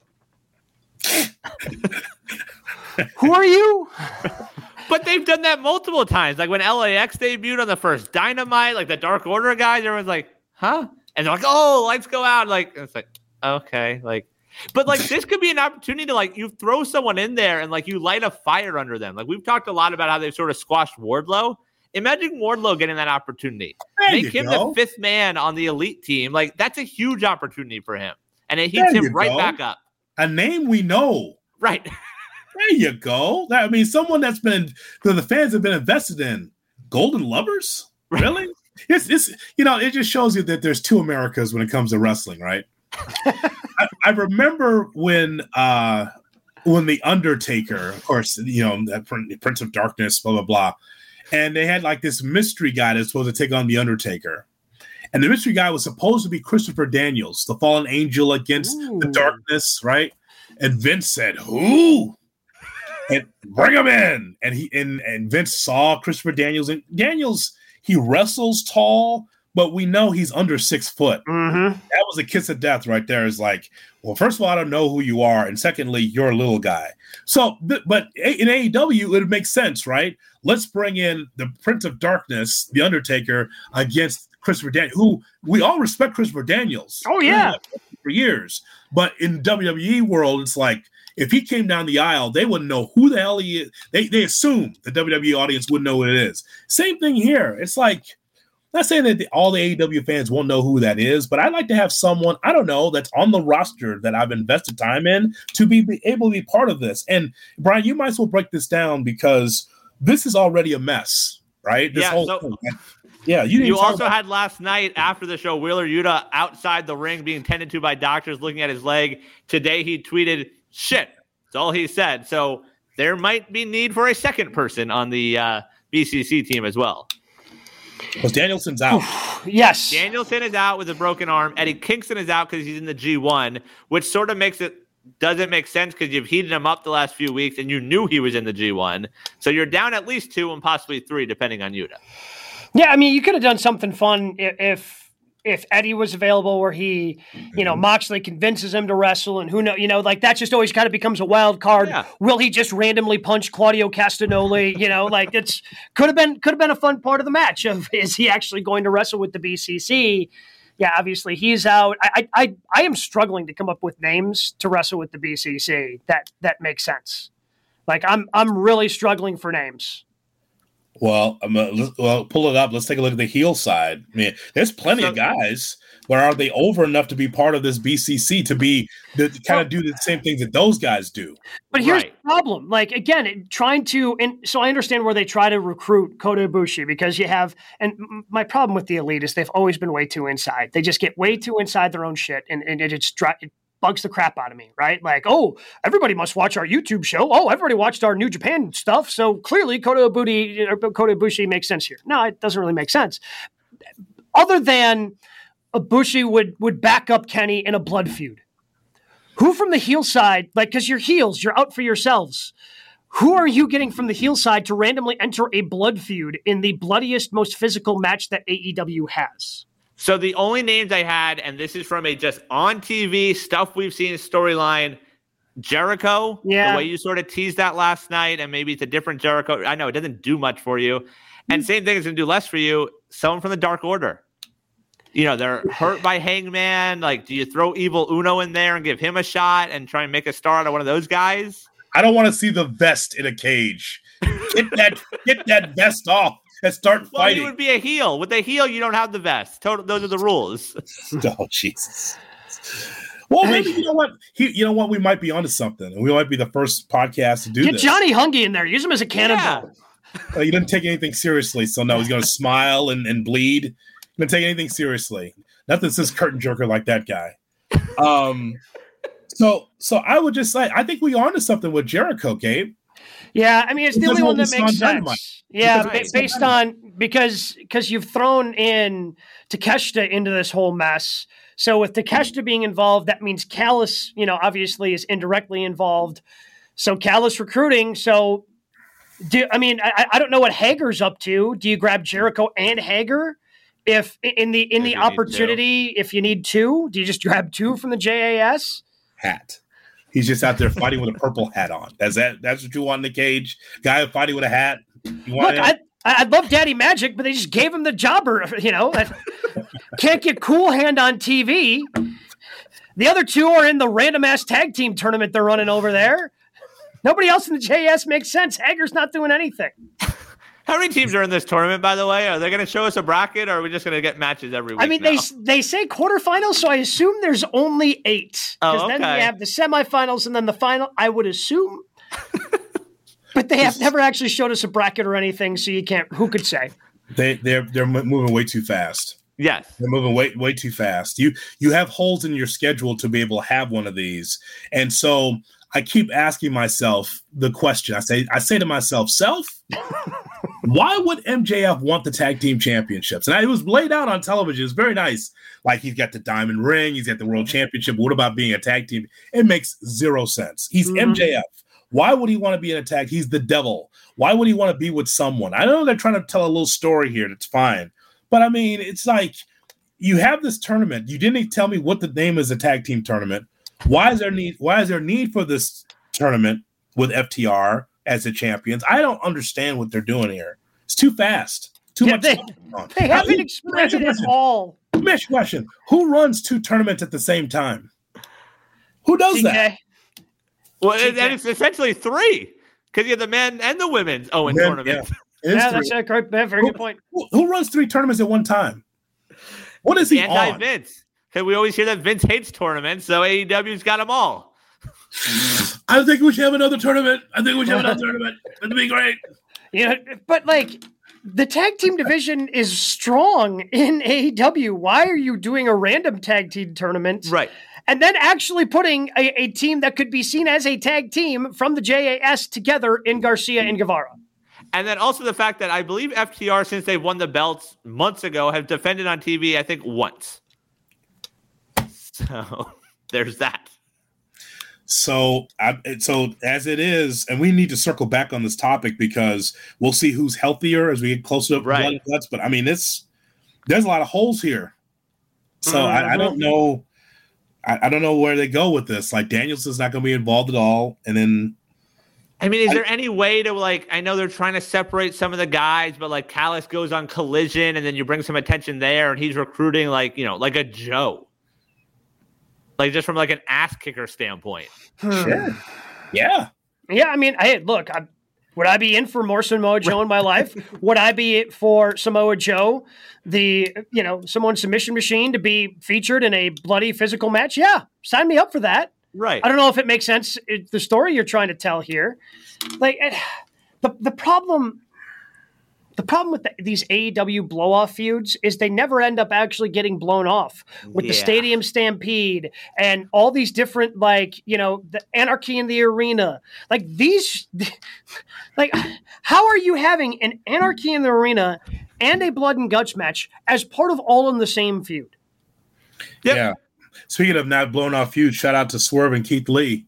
S1: who are you?
S3: But they've done that multiple times. Like when L A X debuted on the first Dynamite, like the Dark Order guys, everyone's like, huh? And they're like, oh, lights go out. Like, it's like, okay. Like, but like this could be an opportunity to like, you throw someone in there and like you light a fire under them. Like we've talked a lot about how they've sort of squashed Wardlow. Imagine Wardlow getting that opportunity.
S2: There
S3: Make him
S2: go.
S3: the fifth man on the elite team. Like, that's a huge opportunity for him. And it heats
S2: There
S3: him right
S2: go.
S3: back up.
S2: A name we know.
S3: Right.
S2: There you go. I mean, someone that's been that the fans have been invested in. Golden Lovers? Really? It's it's you know, it just shows you that there's two Americas when it comes to wrestling, right? I, I remember when uh when the Undertaker, of course, you know, that Prince of Darkness, blah blah blah, and they had like this mystery guy that's supposed to take on the Undertaker. And the mystery guy was supposed to be Christopher Daniels, the fallen angel against Ooh. the darkness, right? And Vince said, "Who?" And bring him in. And he and, and Vince saw Christopher Daniels. And Daniels, he wrestles tall, but we know he's under six foot.
S1: Mm-hmm.
S2: That was a kiss of death right there. Is like, well, first of all, I don't know who you are, and secondly, you're a little guy. So, but in A E W, it makes sense, right? Let's bring in the Prince of Darkness, the Undertaker, against Christopher Daniels, who we all respect Christopher Daniels.
S1: Oh, yeah.
S2: For years. But in W W E world, it's like, if he came down the aisle, they wouldn't know who the hell he is. They they assume the W W E audience wouldn't know what it is. Same thing here. It's like, not saying that the, all the A E W fans won't know who that is, but I'd like to have someone, I don't know, that's on the roster that I've invested time in to be, be able to be part of this. And Brian, you might as well break this down because this is already a mess, right? This
S3: yeah,
S2: whole
S3: so-
S2: thing. Yeah, you,
S3: you also
S2: about-
S3: had last night after the show, Wheeler Yuta outside the ring being tended to by doctors looking at his leg. Today he tweeted, shit. That's all he said. So there might be need for a second person on the uh, B C C team as well.
S2: Because Danielson's out.
S1: Yes.
S3: Danielson is out with a broken arm. Eddie Kingston is out because he's in the G one, which sort of makes it doesn't make sense because you've heated him up the last few weeks and you knew he was in the G one. So you're down at least two and possibly three, depending on Yuta.
S1: Yeah, I mean, you could have done something fun if if Eddie was available, where he, you know, Moxley convinces him to wrestle, and who know, you know, like that just always kind of becomes a wild card.
S3: Yeah.
S1: Will he just randomly punch Claudio Castagnoli? You know, like it's could have been could have been a fun part of the match. Of is he actually going to wrestle with the B C C? Yeah, obviously he's out. I I I am struggling to come up with names to wrestle with the B C C that that makes sense. Like I'm I'm really struggling for names.
S2: Well, um, uh, well, pull it up. Let's take a look at the heel side. I mean, there's plenty so, of guys, but are they over enough to be part of this B C C to be to kind of do the same things that those guys do?
S1: But here's
S3: right.
S1: the problem. Like, again, it, trying to, and so I understand where they try to recruit Kota Ibushi because you have, and my problem with the Elite is they've always been way too inside. They just get way too inside their own shit, and, and it, it's, it bugs the crap out of me, right? Like, oh, everybody must watch our YouTube show. Oh, everybody watched our New Japan stuff. So clearly Kota Ibushi, Kota Ibushi makes sense here. No, it doesn't really make sense. Other than Ibushi would, would back up Kenny in a blood feud. Who from the heel side, like, because you're heels, you're out for yourselves. Who are you getting from the heel side to randomly enter a blood feud in the bloodiest, most physical match that A E W has?
S3: So the only names I had, and this is from a just on T V stuff we've seen storyline, Jericho.
S1: Yeah.
S3: The way you sort of teased that last night, and maybe it's a different Jericho. I know it doesn't do much for you. And same thing is going to do less for you. Someone from the Dark Order. You know, they're hurt by Hangman. Like, do you throw Evil Uno in there and give him a shot and try and make a star out of one of those guys?
S2: I don't want to see the vest in a cage. Get that, get that vest off. And start
S3: well,
S2: fighting.
S3: You would be a heel. With a heel, you don't have the vest. Total, those are the rules.
S2: Oh, Jesus. Well, maybe you know what? He, you know what? We might be onto something. We might be the first podcast to do
S1: Get
S2: this.
S1: Get Johnny Hungy in there. Use him as a cannonball.
S2: Yeah. Uh, he didn't take anything seriously, so no, he's going to smile and, and bleed. He didn't take anything seriously. Nothing says curtain jerker like that guy. Um. So, so I would just say, I think we onto something with Jericho, Gabe.
S1: Yeah, I mean, it's the only one that makes sense.
S2: Dynamite.
S1: Yeah, ba- based on because because you've thrown in Takeshita into this whole mess. So with Takeshita being involved, that means Callis, you know, obviously is indirectly involved. So Callis recruiting. So, do I mean, I, I don't know what Hager's up to. Do you grab Jericho and Hager? If in the in
S3: if
S1: the opportunity, if you need two, do you just grab two from the J A S?
S2: Hat. He's just out there fighting with a purple hat on. That's that. That's what you want in the cage. Guy fighting with a hat. You want
S1: Look, I I love Daddy Magic, but they just gave him the jobber. You know, can't get Cool Hand on T V. The other two are in the random ass tag team tournament they're running over there. Nobody else in the J S makes sense. Hager's not doing anything.
S3: How many teams are in this tournament, by the way? Are they going to show us a bracket, or are we just going to get matches every week?
S1: I mean,
S3: now?
S1: they they say quarterfinals, so I assume there's only eight. Because
S3: oh, okay.
S1: then we have the semifinals and then the final, I would assume. But they have never actually showed us a bracket or anything, so you can't, who could say?
S2: They, they're, they're moving way too fast.
S3: Yes.
S2: They're moving way, way too fast. You, you have holes in your schedule to be able to have one of these. And so I keep asking myself the question. I say, I say to myself, self, why would M J F want the tag team championships? And I, it was laid out on television. It's very nice. Like, he's got the diamond ring. He's got the world championship. What about being a tag team? It makes zero sense. He's mm-hmm. M J F. Why would he want to be in a tag? He's the devil. Why would he want to be with someone? I know they're trying to tell a little story here. That's fine. But, I mean, it's like you have this tournament. You didn't even tell me what the name is, a tag team tournament. Why is there need? Why is there need for this tournament with F T R as the champions? I don't understand what they're doing here. It's too fast. Too
S1: yeah,
S2: much.
S1: They, they haven't
S2: now,
S1: explained it at all.
S2: Mesh question: who runs two tournaments at the same time? Who does
S1: G K.
S2: that?
S3: Well, and, and it's essentially three because you have the men and the women's Owen
S2: Men,
S3: tournament.
S2: Yeah,
S1: yeah that's a great, very
S2: who,
S1: good point.
S2: Who, who runs three tournaments at one time? What is he on?
S3: Vince. Because we always hear that Vince hates tournaments, so A E W's got them all.
S2: I think we should have another tournament. I think we should have another tournament. It'd be great.
S1: Yeah, but like the tag team division is strong in A E W. Why are you doing a random tag team tournament?
S3: Right.
S1: And then actually putting a, a team that could be seen as a tag team from the J A S together in Garcia and Guevara.
S3: And then also the fact that I believe F T R, since they've won the belts months ago, have defended on T V, I think, once. So there's that.
S2: So, I, so as it is, and we need to circle back on this topic because we'll see who's healthier as we get closer to
S3: right.
S2: blood and guts. But I mean, it's there's a lot of holes here. So mm-hmm. I, I don't know. I, I don't know where they go with this. Like, Danielson's not going to be involved at all, and then.
S3: I mean, is there any way to, like, I know they're trying to separate some of the guys, but, like, Callis goes on Collision, and then you bring some attention there, and he's recruiting, like, you know, like a Joe. Like, just from, like, an ass-kicker standpoint.
S2: Sure. Yeah.
S1: Yeah, I mean, hey, look, I, would I be in for more Samoa Joe in my life? Would I be for Samoa Joe, the, you know, Samoan submission machine, to be featured in a bloody physical match? Yeah, sign me up for that.
S3: Right.
S1: I don't know if it makes sense, it, the story you're trying to tell here. Like, it, the the problem the problem with the, these A E W blow-off feuds is they never end up actually getting blown off with yeah. the Stadium Stampede and all these different, like, you know, the Anarchy in the Arena. Like, these, like, how are you having an Anarchy in the Arena and a Blood and Guts match as part of all in the same feud?
S2: Yep. Yeah. Speaking of not blown off feuds, shout out to Swerve and Keith Lee.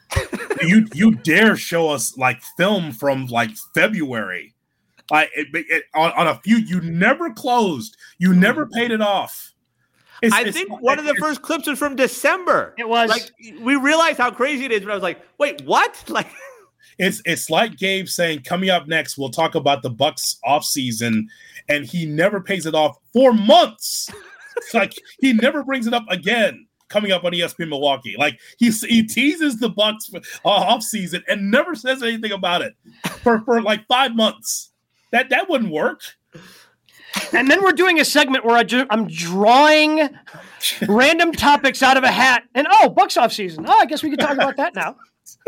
S2: you you dare show us like film from like February, like it, it, on, on a feud you never closed, you never paid it off.
S3: It's, I it's, think it's, one of the first clips was from December.
S1: It was
S3: like we realized how crazy it is, but I was like, wait, what? Like
S2: it's it's like Gabe saying, coming up next, we'll talk about the Bucks off season, and he never pays it off for months. It's like he never brings it up again. Coming up on E S P N Milwaukee, like he he teases the Bucks uh, off season and never says anything about it for, for like five months. That that wouldn't work.
S1: And then we're doing a segment where I ju- I'm drawing random topics out of a hat, and oh, Bucks off season. Oh, I guess we can talk about that now.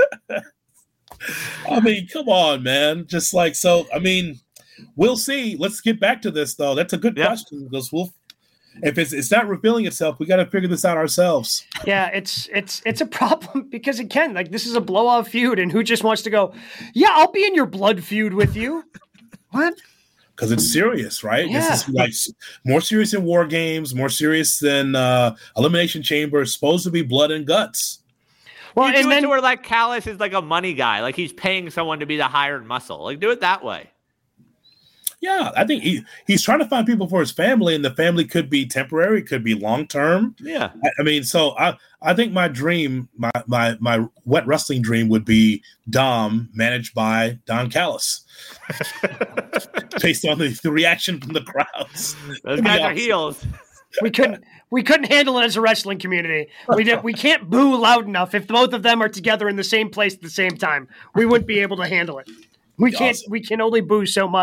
S2: I mean, come on, man. Just like so. I mean, we'll see. Let's get back to this though. That's a good yeah. question because we'll. If it's it's not revealing itself, we got to figure this out ourselves.
S1: Yeah, it's it's it's a problem because again, like this is a blow-off feud, and who just wants to go? Yeah, I'll be in your blood feud with you. What?
S2: Because it's serious, right?
S1: Yeah.
S2: This is like more serious than War Games, more serious than uh, Elimination Chamber. It's supposed to be blood and guts.
S3: Well, you and do then it to where like Callis is like a money guy, like he's paying someone to be the hired muscle. Like do it that way.
S2: Yeah, I think he, he's trying to find people for his family, and the family could be temporary, could be long term.
S3: Yeah,
S2: I, I mean, so I, I think my dream, my my my wet wrestling dream would be Dom managed by Don Callis, based on the, the reaction from the crowds.
S3: Those guys are heels.
S1: We couldn't we couldn't handle it as a wrestling community. We did, we can't boo loud enough if both of them are together in the same place at the same time. We wouldn't be able to handle it. We can't. Awesome. We can only boo so much.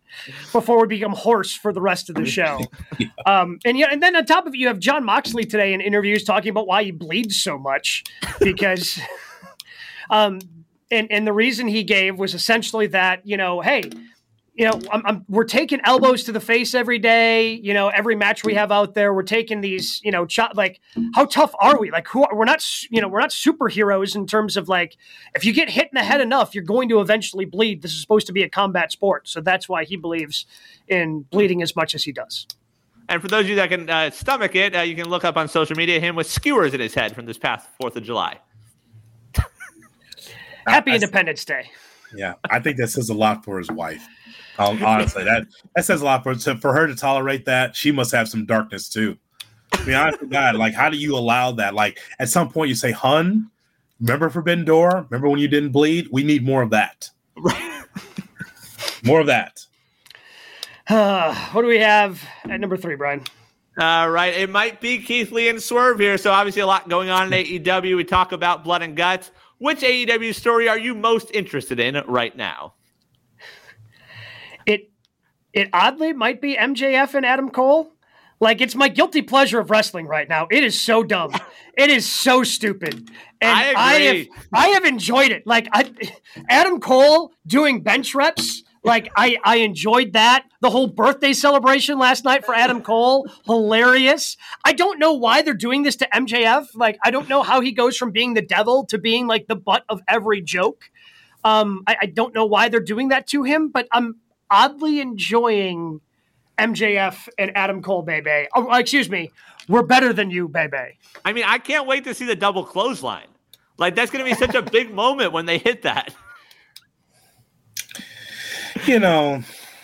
S1: before we become hoarse for the rest of the show. yeah. Um, and yeah, and then on top of it, you have John Moxley today in interviews talking about why he bleeds so much because, um, and and the reason he gave was essentially that, you know, hey, you know, I'm, I'm, we're taking elbows to the face every day. You know, every match we have out there, we're taking these, you know, ch- like how tough are we? Like who are, we're not, you know, we're not superheroes in terms of like, if you get hit in the head enough, you're going to eventually bleed. This is supposed to be a combat sport. So that's why he believes in bleeding as much as he does.
S3: And for those of you that can uh, stomach it, uh, you can look up on social media him with skewers in his head from this past fourth of July.
S1: Happy I, Independence Day.
S2: Yeah. I think that says a lot for his wife. Um, honestly, that, that says a lot for for her to tolerate that. She must have some darkness too. I mean, honest to God, like, how do you allow that? Like, at some point, you say, "Hun, remember Forbidden Door? Remember when you didn't bleed? We need more of that. More of that."
S1: Uh, what do we have at number three, Brian?
S3: All right, it might be Keith Lee and Swerve here. So obviously, a lot going on in A E W. We talk about blood and guts. Which A E W story are you most interested in right now?
S1: It it oddly might be M J F and Adam Cole. Like, it's my guilty pleasure of wrestling right now. It is so dumb. It is so stupid. And
S3: I agree.
S1: I have, I have enjoyed it. Like, I, Adam Cole doing bench reps, like, I, I enjoyed that. The whole birthday celebration last night for Adam Cole, hilarious. I don't know why they're doing this to M J F. Like, I don't know how he goes from being the devil to being, like, the butt of every joke. Um, I, I don't know why they're doing that to him, but I'm oddly enjoying M J F and Adam Cole, baby. Oh, excuse me. We're better than you, baby.
S3: I mean, I can't wait to see the double clothesline. Like, that's going to be such a big moment when they hit that.
S2: You know,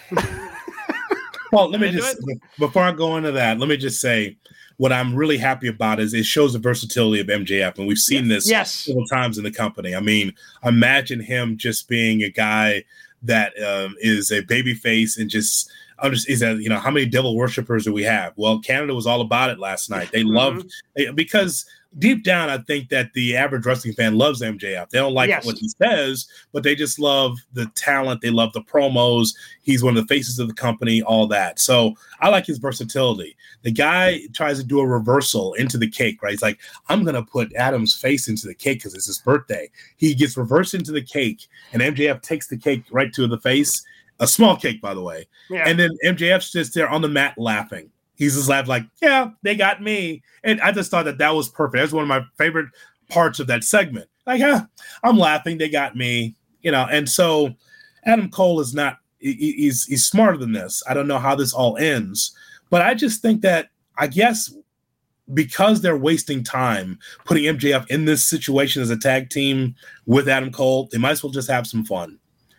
S2: well, let me just, before I go into that, let me just say what I'm really happy about is it shows the versatility of M J F. And we've seen
S1: yes.
S2: this
S1: yes.
S2: several times in the company. I mean, imagine him just being a guy that um, is a baby face and just is that, you know, how many devil worshipers do we have? Well, Canada was all about it last night. They mm-hmm. loved they, because deep down, I think that the average wrestling fan loves M J F. They don't like yes. what he says, but they just love the talent. They love the promos. He's one of the faces of the company, all that. So I like his versatility. The guy tries to do a reversal into the cake, right? He's like, I'm going to put Adam's face into the cake because it's his birthday. He gets reversed into the cake, and M J F takes the cake right to the face. A small cake, by the way. Yeah. And then M J F's just there on the mat laughing. He's just laughing like, yeah, they got me. And I just thought that that was perfect. That's one of my favorite parts of that segment. Like, yeah, I'm laughing. They got me. You know, and so Adam Cole is not, he, he's he's smarter than this. I don't know how this all ends. But I just think that, I guess, because they're wasting time putting M J F in this situation as a tag team with Adam Cole, they might as well just have some fun.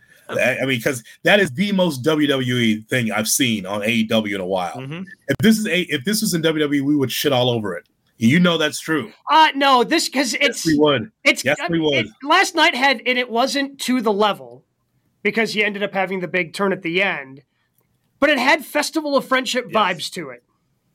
S2: I mean, because that is the most W W E thing I've seen on A E W in a while. Mm-hmm. If this is a, if this was in W W E, we would shit all over it. You know that's true.
S1: Uh no, this because it's
S2: yes, we would.
S1: It's
S2: yes, we would.
S1: It, last night had and it wasn't to the level because he ended up having the big turn at the end, but it had Festival of Friendship yes. vibes to it,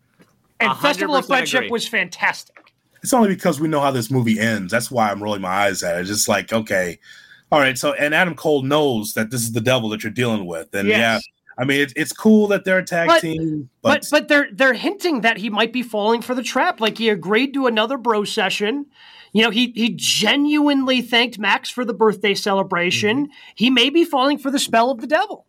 S1: and Festival of Friendship agree. was fantastic.
S2: It's only because we know how this movie ends. That's why I'm rolling my eyes at it. It's just like, okay. All right, so and Adam Cole knows that this is the devil that you're dealing with, and yes. yeah, I mean it's it's cool that they're a tag
S1: but,
S2: team,
S1: but, but but they're they're hinting that he might be falling for the trap. Like he agreed to another bro session, you know. He he genuinely thanked Max for the birthday celebration. Mm-hmm. He may be falling for the spell of the devil.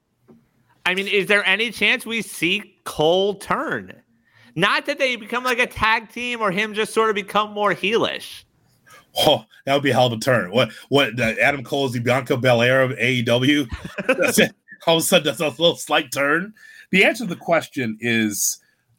S3: I mean, is there any chance we see Cole turn? Not that they become like a tag team or him just sort of become more heelish.
S2: Oh, that would be a hell of a turn. What? What? Uh, Adam Cole is the Bianca Belair of A E W. That's it. All of a sudden, that's a little slight turn. The answer to the question is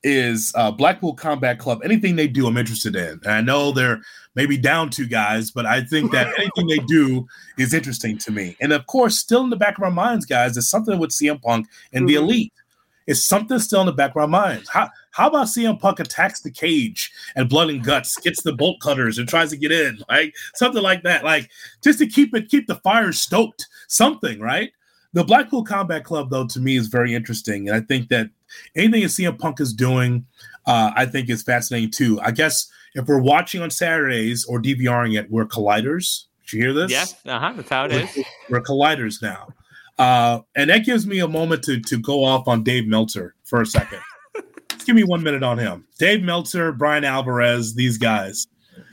S2: is uh, Blackpool Combat Club. Anything they do, I'm interested in. And I know they're maybe down two guys, but I think that anything they do is interesting to me. And of course, still in the back of our minds, guys, is something with C M Punk and mm-hmm. the Elite. It's something still in the back of our minds. How how about C M Punk attacks the cage and Blood and Guts gets the bolt cutters and tries to get in, like something like that, like just to keep it keep the fire stoked, something, right? The Blackpool Combat Club, though, to me is very interesting, and I think that anything that C M Punk is doing, uh, I think is fascinating too. I guess if we're watching on Saturdays or DVRing it, we're colliders. Did you hear this?
S3: Yes, uh-huh, that's how it
S2: we're,
S3: is.
S2: We're colliders now. Uh, and that gives me a moment to, to go off on Dave Meltzer for a second. Just give me one minute on him. Dave Meltzer, Brian Alvarez, these guys.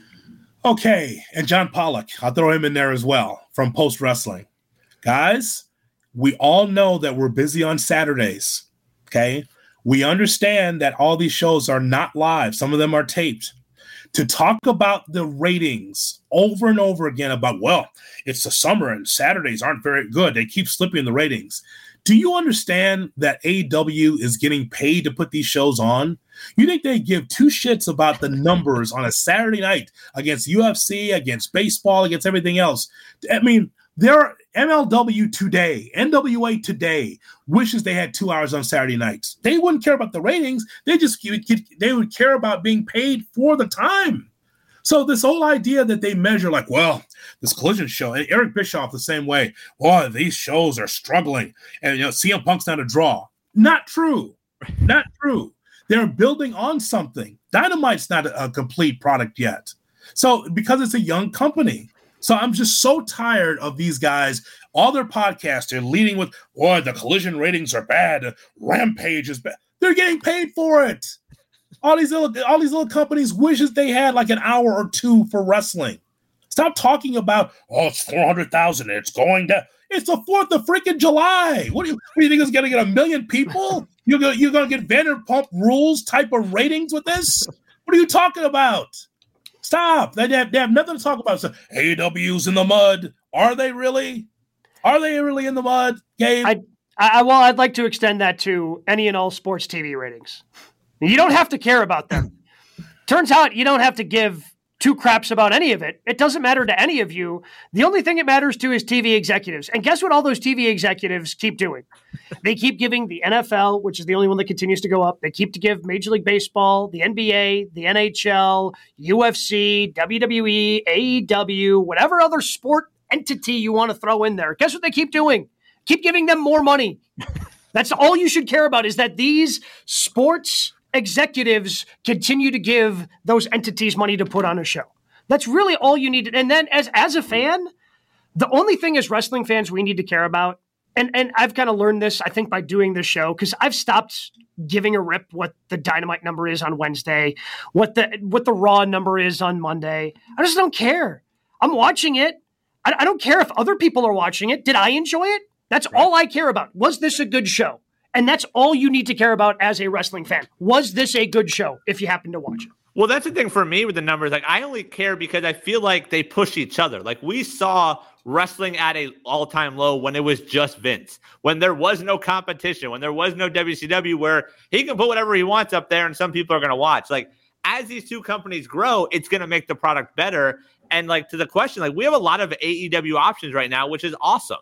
S2: Okay, and John Pollock. I'll throw him in there as well from Post Wrestling. Guys, we all know that we're busy on Saturdays, okay? We understand that all these shows are not live. Some of them are taped. To talk about the ratings over and over again about, well, it's the summer and Saturdays aren't very good. They keep slipping the ratings. Do you understand that A E W is getting paid to put these shows on? You think they give two shits about the numbers on a Saturday night against U F C, against baseball, against everything else? I mean, there M L W Today, N W A Today wishes they had two hours on Saturday nights. They wouldn't care about the ratings. They just they would care about being paid for the time. So this whole idea that they measure like, well, this Collision show, and Eric Bischoff the same way. Boy, these shows are struggling, and you know, C M Punk's not a draw. Not true. Not true. They're building on something. Dynamite's not a, a complete product yet. So because it's a young company. So I'm just so tired of these guys. All their podcasts, they're leading with, boy, the Collision ratings are bad. Rampage is bad. They're getting paid for it. All these little, all these little companies wishes they had like an hour or two for wrestling. Stop talking about, oh, it's four hundred thousand. It's going down. It's the fourth of freaking July. What do you, what do you think is going to get a million people? You're going you're going to get Vanderpump Rules type of ratings with this? What are you talking about? Stop. They have, they have nothing to talk about. So, A E W's in the mud. Are they really? Are they really in the mud, Gabe?
S1: I, I, well, I'd like to extend that to any and all sports T V ratings. You don't have to care about them. Turns out you don't have to give two craps about any of it. It doesn't matter to any of you. The only thing it matters to is T V executives. And guess what all those T V executives keep doing? They keep giving the N F L, which is the only one that continues to go up. They keep to give Major League Baseball, the N B A, the N H L, U F C, W W E, A E W, whatever other sport entity you want to throw in there. Guess what they keep doing? Keep giving them more money. That's all you should care about, is that these sports executives continue to give those entities money to put on a show. That's really all you need. And then as, as a fan, the only thing as wrestling fans we need to care about, and, and I've kind of learned this, I think, by doing this show, because I've stopped giving a rip what the Dynamite number is on Wednesday, what the what the Raw number is on Monday. I just don't care. I'm watching it. I, I don't care if other people are watching it. Did I enjoy it? That's right. All I care about. Was this a good show? And that's all you need to care about as a wrestling fan. Was this a good show if you happen to watch it?
S3: Well, that's the thing for me with the numbers. Like, I only care because I feel like they push each other. Like, we saw wrestling at a all-time low when it was just Vince, when there was no competition, when there was no W C W, where he can put whatever he wants up there and some people are going to watch. Like, as these two companies grow, it's going to make the product better. And, like, to the question, like, we have a lot of A E W options right now, which is awesome.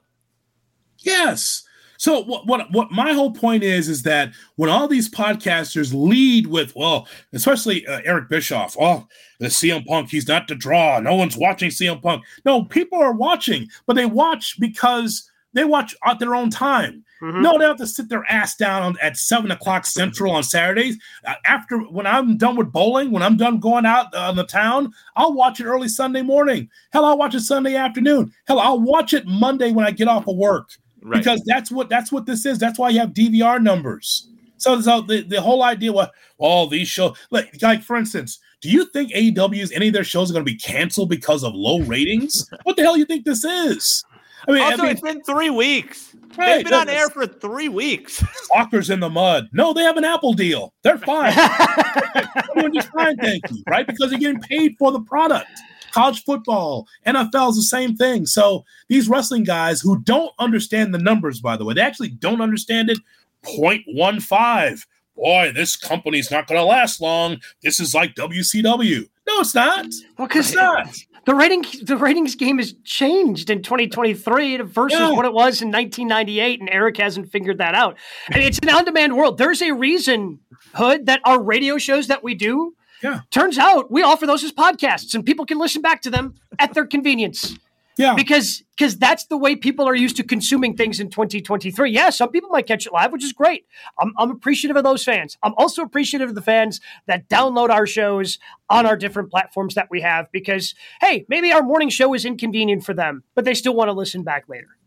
S2: Yes. So what, what what my whole point is, is that when all these podcasters lead with, well, especially uh, Eric Bischoff, oh, the C M Punk, he's not the draw. No one's watching C M Punk. No, people are watching, but they watch because they watch at their own time. Mm-hmm. No, they have to sit their ass down on, at seven o'clock Central on Saturdays. Uh, after, when I'm done with bowling, when I'm done going out uh, in the town, I'll watch it early Sunday morning. Hell, I'll watch it Sunday afternoon. Hell, I'll watch it Monday when I get off of work. Right. Because that's what that's what this is. That's why you have D V R numbers. So, so the, the whole idea was, all oh, these shows, like, like for instance, do you think A E W's, any of their shows are going to be canceled because of low ratings? What the hell do you think this is? I mean,
S3: also,
S2: I mean,
S3: it's been three weeks.
S2: Right,
S3: They've been on air for three weeks.
S2: Soccer's in the mud. No, they have an Apple deal. They're fine. They're doing just fine, thank you. Right? Because they're getting paid for the product. College football, N F L is the same thing. So these wrestling guys who don't understand the numbers, by the way, they actually don't understand it. zero point one five. Boy, this company's not going to last long. This is like W C W. No, it's not.
S1: Well, because the rating, the ratings game has changed in twenty twenty-three versus yeah. what it was in nineteen ninety-eight, and Eric hasn't figured that out. And it's an on-demand world. There's a reason, Hood, that our radio shows that we do,
S2: yeah.
S1: turns out we offer those as podcasts, and people can listen back to them at their convenience.
S2: Yeah.
S1: Because because that's the way people are used to consuming things in twenty twenty-three. Yeah, some people might catch it live, which is great. I'm, I'm appreciative of those fans. I'm also appreciative of the fans that download our shows on our different platforms that we have because, hey, maybe our morning show is inconvenient for them, but they still want to listen back later.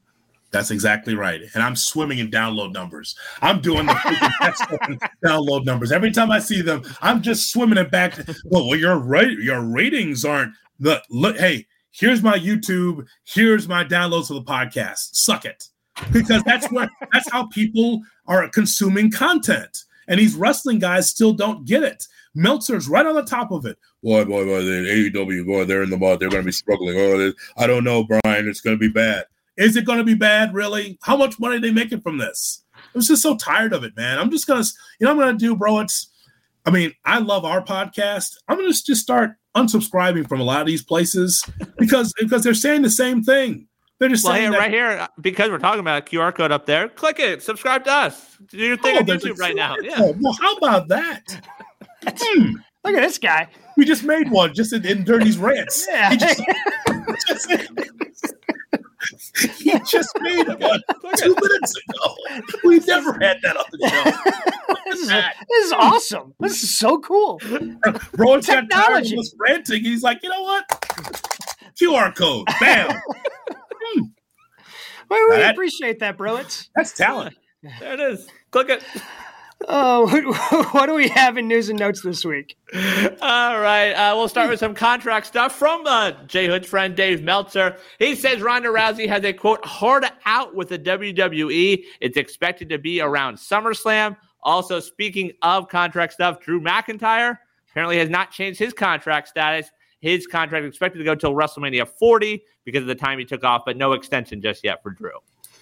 S2: That's exactly right. And I'm swimming in download numbers. I'm doing the freaking download numbers. Every time I see them, I'm just swimming it back. Well, well your rate, your ratings aren't the look. Hey, here's my YouTube. Here's my downloads of the podcast. Suck it. Because that's what that's how people are consuming content. And these wrestling guys still don't get it. Meltzer's right on the top of it. Boy, boy, boy, the A E W, boy, they're in the mud. They're going to be struggling. Oh, I don't know, Brian. It's going to be bad. Is it going to be bad, really? How much money are they making from this? I'm just so tired of it, man. I'm just going to, you know what I'm going to do, bro? It's, I mean, I love our podcast. I'm going to just start unsubscribing from a lot of these places because, because they're saying the same thing. They're just
S3: well,
S2: saying
S3: hey,
S2: that,
S3: right here, because we're talking about a Q R code up there, click it, subscribe to us. Do your thing
S2: oh,
S3: on YouTube right now. Yeah.
S2: Well, how about that? hmm.
S1: Look at this guy.
S2: We just made one just in, in Dirty's rants.
S1: Yeah.
S2: He just, just, he just made one two minutes ago. We've never had that on the show.
S1: this, is, this is awesome. This is so cool.
S2: Rowan's got tired of us ranting. He's like, you know what? Q R code. Bam. hmm.
S1: Well, we
S2: that,
S1: appreciate that, bro. It's,
S2: that's talent.
S3: There it is. Click it.
S1: Oh, what do we have in news and notes this week?
S3: All right. Uh, we'll start with some contract stuff from uh, Jay Hood's friend, Dave Meltzer. He says Ronda Rousey has a, quote, hard out with the W W E. It's expected to be around SummerSlam. Also, speaking of contract stuff, Drew McIntyre apparently has not changed his contract status. His contract is expected to go until WrestleMania forty because of the time he took off, but no extension just yet for Drew.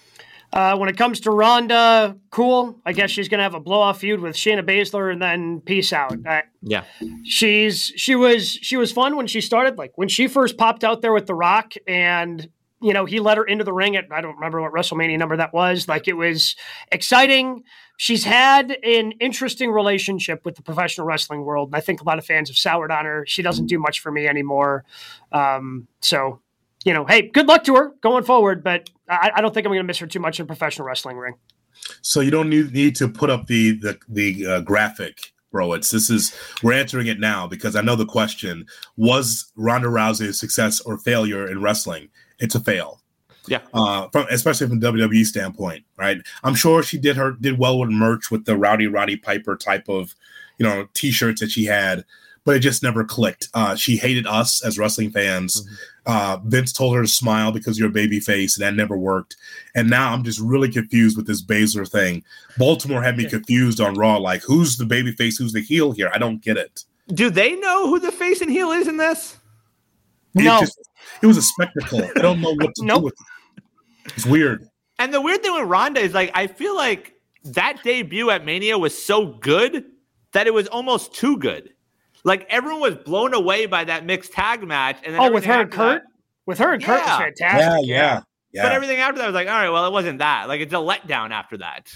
S1: Uh, when it comes to Ronda, cool. I guess she's going to have a blow-off feud with Shayna Baszler and then peace out. Uh,
S3: yeah.
S1: She's she was she was fun when she started. Like when she first popped out there with The Rock and, you know, he let her into the ring at, I don't remember what WrestleMania number that was. Like it was exciting. She's had an interesting relationship with the professional wrestling world. And I think a lot of fans have soured on her. She doesn't do much for me anymore. Um, so, you know, hey, good luck to her going forward, but I, I don't think I'm going to miss her too much in a professional wrestling ring.
S2: So you don't need, need to put up the the, the uh, graphic, bro. It's this is we're answering it now because I know the question: was Ronda Rousey a success or failure in wrestling? It's a fail.
S3: Yeah,
S2: uh, from especially from a W W E standpoint, right? I'm sure she did her did well with merch with the Rowdy Roddy Piper type of, you know, T-shirts that she had. But it just never clicked. Uh, she hated us as wrestling fans. Mm-hmm. Uh, Vince told her to smile because you're a baby face, and that never worked. And now I'm just really confused with this Baszler thing. Baltimore had me confused on Raw. Like, who's the baby face? Who's the heel here? I don't get it.
S3: Do they know who the face and heel is in this?
S2: It
S1: no.
S2: Just, it was a spectacle. I don't know what to
S1: nope.
S2: do with it. It's weird.
S3: And the weird thing with Ronda is, like, I feel like that debut at Mania was so good that it was almost too good. Like, everyone was blown away by that mixed tag match. And then
S1: oh, with her and Kurt?
S3: That,
S1: with her and
S3: yeah.
S1: Kurt was fantastic.
S2: Yeah, yeah, yeah.
S3: But everything after that was like, all right, well, it wasn't that. Like, it's a letdown after that.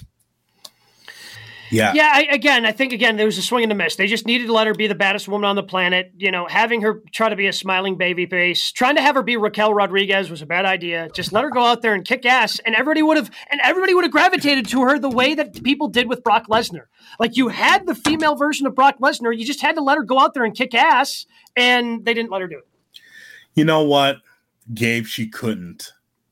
S2: Yeah.
S1: Yeah, I, again, I think, again, there was a swing and a miss. They just needed to let her be the baddest woman on the planet. You know, having her try to be a smiling baby face, trying to have her be Raquel Rodriguez was a bad idea. Just let her go out there and kick ass, and everybody would have and everybody would have gravitated to her the way that people did with Brock Lesnar. Like, you had the female version of Brock Lesnar. You just had to let her go out there and kick ass, and they didn't let her do it.
S2: You know what, Gabe? She couldn't.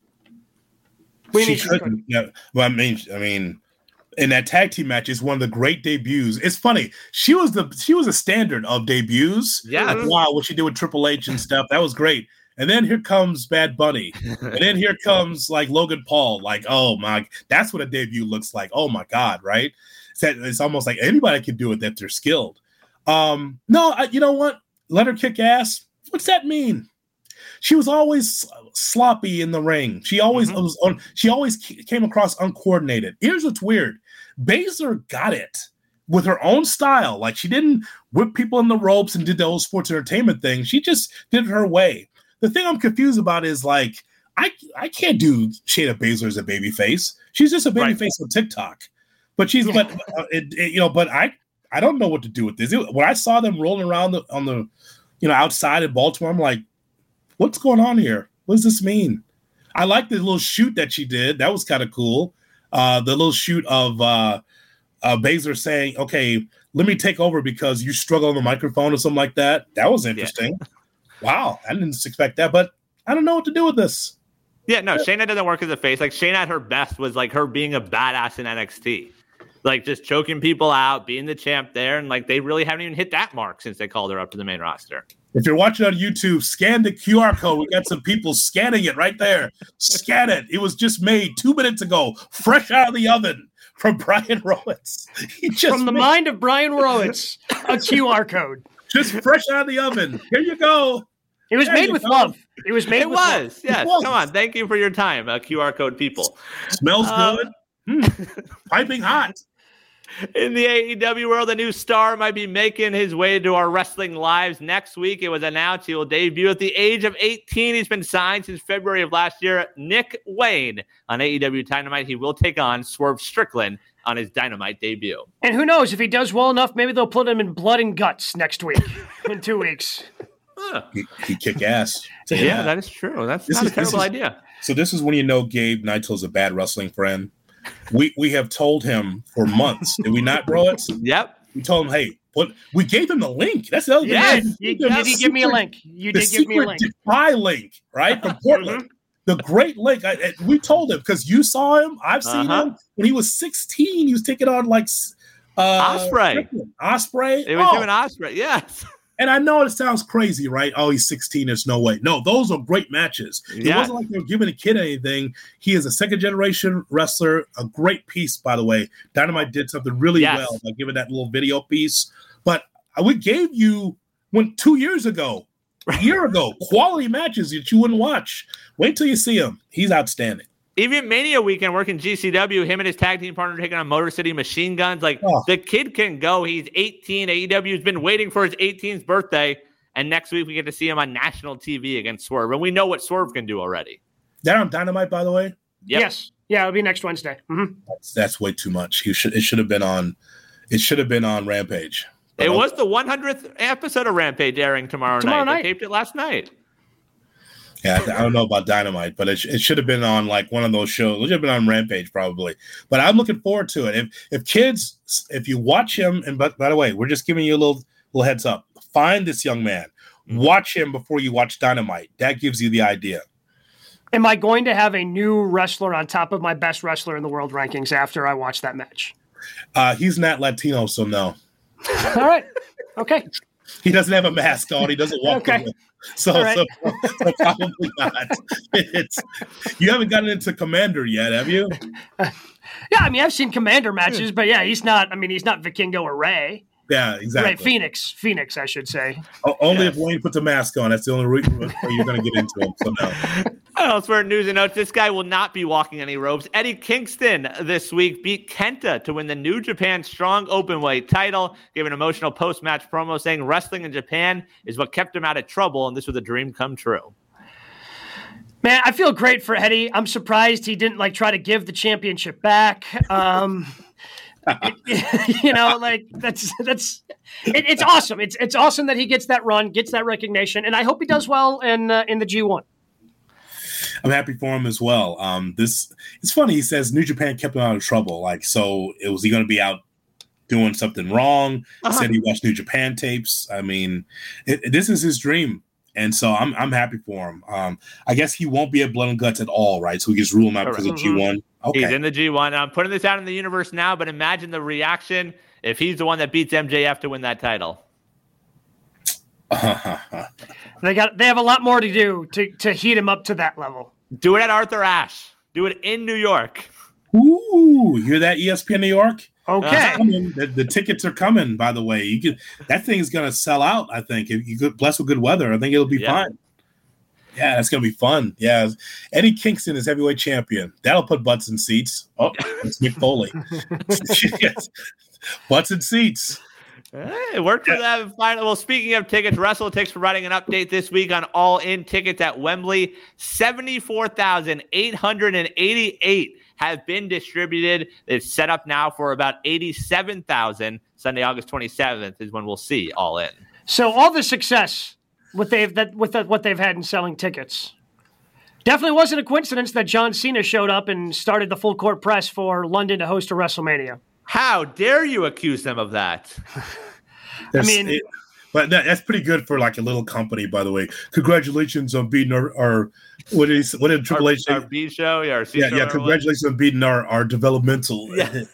S1: We
S2: she,
S1: she
S2: couldn't.
S1: couldn't.
S2: Yeah. Well, I mean, I mean. In that tag team match is one of the great debuts. It's funny. She was the she was a standard of debuts.
S3: Yeah.
S2: Like, wow, what she did with Triple H and stuff. That was great. And then here comes Bad Bunny. And then here comes like Logan Paul. Like, oh my, that's what a debut looks like. Oh my God, right? It's, that, it's almost like anybody can do it if they're skilled. Um, no, I, you know what? Let her kick ass. What's that mean? She was always sloppy in the ring. She always mm-hmm. was on, she always came across uncoordinated. Here's what's weird. Baszler got it with her own style. Like, she didn't whip people in the ropes and did the old sports entertainment thing. She just did it her way. The thing I'm confused about is, like, I I can't do Shayna Baszler as a baby face. She's just a baby right. face on TikTok. But she's but uh, it, it, you know, but I I don't know what to do with this. It, when I saw them rolling around the, on the you know outside in Baltimore, I'm like, what's going on here? What does this mean? I like the little shoot that she did. That was kind of cool. Uh, the little shoot of uh, uh, Baszler saying, okay, let me take over because you struggle on the microphone or something like that. That was interesting. Yeah. Wow. I didn't expect that, but I don't know what to do with this.
S3: Yeah, no, Shayna doesn't work as a face. Like, Shayna at her best was like her being a badass in N X T. Like, just choking people out, being the champ there. And like, they really haven't even hit that mark since they called her up to the main roster.
S2: If you're watching on YouTube, scan the Q R code. We got some people scanning it right there. Scan it. It was just made two minutes ago, fresh out of the oven from Brian Rowitz. He just
S1: from the
S2: made,
S1: mind of Brian Rowitz, a Q R code.
S2: Just fresh out of the oven. Here you go.
S1: It was
S2: there
S1: made with
S2: go.
S1: love. It was made
S3: It
S1: with
S3: was.
S1: love.
S3: Yes.
S2: It was.
S3: Come on. Thank you for your time, uh, Q R code people.
S2: Smells
S3: Um,
S2: good. Mm. Piping hot.
S3: In the A E W world, a new star might be making his way to our wrestling lives next week. It was announced he will debut at the age of eighteen. He's been signed since February of last year. Nick Wayne on A E W Dynamite. He will take on Swerve Strickland on his Dynamite debut.
S1: And who knows, if he does well enough, maybe they'll put him in Blood and Guts next week, in two weeks.
S3: Huh.
S2: He, he kick ass.
S3: Yeah, that is true. That's
S2: This
S3: not
S2: is-
S3: a terrible
S2: this is-
S3: idea.
S2: So this is when you know Gabe Naito's a bad wrestling friend. We we have told him for months. Did we not, bro? It?
S3: Yep.
S2: We told him, hey, put. We gave him the link. That's the other thing.
S3: Yes,
S2: We
S1: You,
S2: gave him
S1: you
S2: the
S1: did give me a
S2: secret-
S1: link. You
S2: The
S1: did give me a
S2: secret
S1: link.
S2: Defy link, right, from Portland. The great link. I, I- we told him because you saw him. I've seen
S3: Uh-huh.
S2: him when he was sixteen. He was taking on like uh,
S3: Ospreay.
S2: Osprey.
S3: It was
S2: Oh,
S3: him and Ospreay. Yes.
S2: and I know it sounds crazy, right? Oh, he's sixteen. There's no way. No, those are great matches. It
S3: Yeah.
S2: wasn't like they were giving a kid anything. He is a second generation wrestler. A great piece, by the way. Dynamite did something really
S3: Yes.
S2: well by giving that little video piece. But we gave you one two years ago, a year ago, quality matches that you wouldn't watch. Wait till you see him. He's outstanding.
S3: Even Mania weekend working G C W, him and his tag team partner taking on Motor City Machine Guns. Like,
S2: Oh.
S3: the kid can go. He's eighteen. A E W's been waiting for his eighteenth birthday. And next week we get to see him on national T V against Swerve. And we know what Swerve can do already.
S2: That on Dynamite, by the way.
S3: Yep.
S1: Yes. Yeah, it'll be next Wednesday. Mm-hmm.
S2: That's, that's way too much. He should. It should have been on. It should have been on Rampage. But
S3: It
S2: okay.
S3: was the one hundredth episode of Rampage airing tomorrow,
S1: Tomorrow
S3: night.
S1: night.
S3: They taped it last night.
S2: Yeah, I, I don't know about Dynamite, but it, sh- it should have been on like one of those shows. It should have been on Rampage probably. But I'm looking forward to it. If if kids, if you watch him, and but by the way, we're just giving you a little little heads up. Find this young man, watch him before you watch Dynamite. That gives you the idea.
S1: Am I going to have a new wrestler on top of my best wrestler in the world rankings after I watch that match?
S2: Uh, he's not Latino, so no.
S1: All right. Okay.
S2: He doesn't have a mask on. He doesn't walk
S1: Okay.
S2: around. So,
S1: All right.
S2: so, so probably not. It's you haven't gotten into Commander yet, have you?
S1: Yeah, I mean, I've seen Commander matches, but yeah, he's not, I mean, he's not Vikingo or Ray.
S2: Yeah, exactly.
S1: Right, Phoenix. Phoenix, I should say.
S2: O- only
S3: Yes.
S2: if Wayne puts a mask on. That's the only reason where you're going to get into him. So no.
S3: Elsewhere in news and notes, this guy will not be walking any ropes. Eddie Kingston this week beat Kenta to win the New Japan Strong Openweight title. Gave an emotional post-match promo saying wrestling in Japan is what kept him out of trouble, and this was a dream come true.
S1: Man, I feel great for Eddie. I'm surprised he didn't like try to give the championship back. Um, it- you know, like that's that's it, it's awesome. It's it's awesome that he gets that run, gets that recognition, and I hope he does well in uh, in the G one.
S2: I'm happy for him as well. Um, this it's funny. He says New Japan kept him out of trouble. Like, so it was he going to be out doing something wrong?
S3: Uh-huh.
S2: Said he watched New Japan tapes. I mean, it, this is his dream, and so I'm I'm happy for him. Um, I guess he won't be at Blood and Guts at all, right? So we just rule him out because of
S1: Correct.
S2: G one. Okay,
S3: He's in the G one. I'm putting this out in the universe now, but imagine the reaction if he's the one that beats M J F to win that title.
S1: They got they have a lot more to do to to heat him up to that level.
S3: Do it at Arthur Ashe. Do it in New York.
S2: Ooh, you hear that, E S P N New York?
S1: Okay.
S3: Uh-huh.
S2: Coming. The, the tickets are coming. By the way, you could that thing is going to sell out. I think if you could bless with good weather, I think it'll be
S3: Yeah.
S2: fine. Yeah, that's going to be fun. Yeah, Eddie Kingston is heavyweight champion. That'll put butts in seats. Oh, it's Mick Foley. Yes. Butts in seats.
S3: Hey, it worked for them. Finally, well, speaking of tickets, WrestleTix providing an update this week on all-in tickets at Wembley. seventy-four thousand eight hundred eighty-eight have been distributed. It's set up now for about eighty-seven thousand. Sunday, August twenty-seventh is when we'll see all in.
S1: So all the success with they've that with the, what they've had in selling tickets. Definitely wasn't a coincidence that John Cena showed up and started the full court press for London to host a WrestleMania.
S3: How dare you accuse them of that?
S2: There's-
S1: mean-
S2: it- But that, that's pretty good for like a little company, by the way. Congratulations on beating our, our what is what did Triple
S3: our,
S2: H say?
S3: Our B show, yeah, our C
S2: yeah,
S3: show
S2: yeah. Congratulations on beating our, our developmental.
S3: Yeah.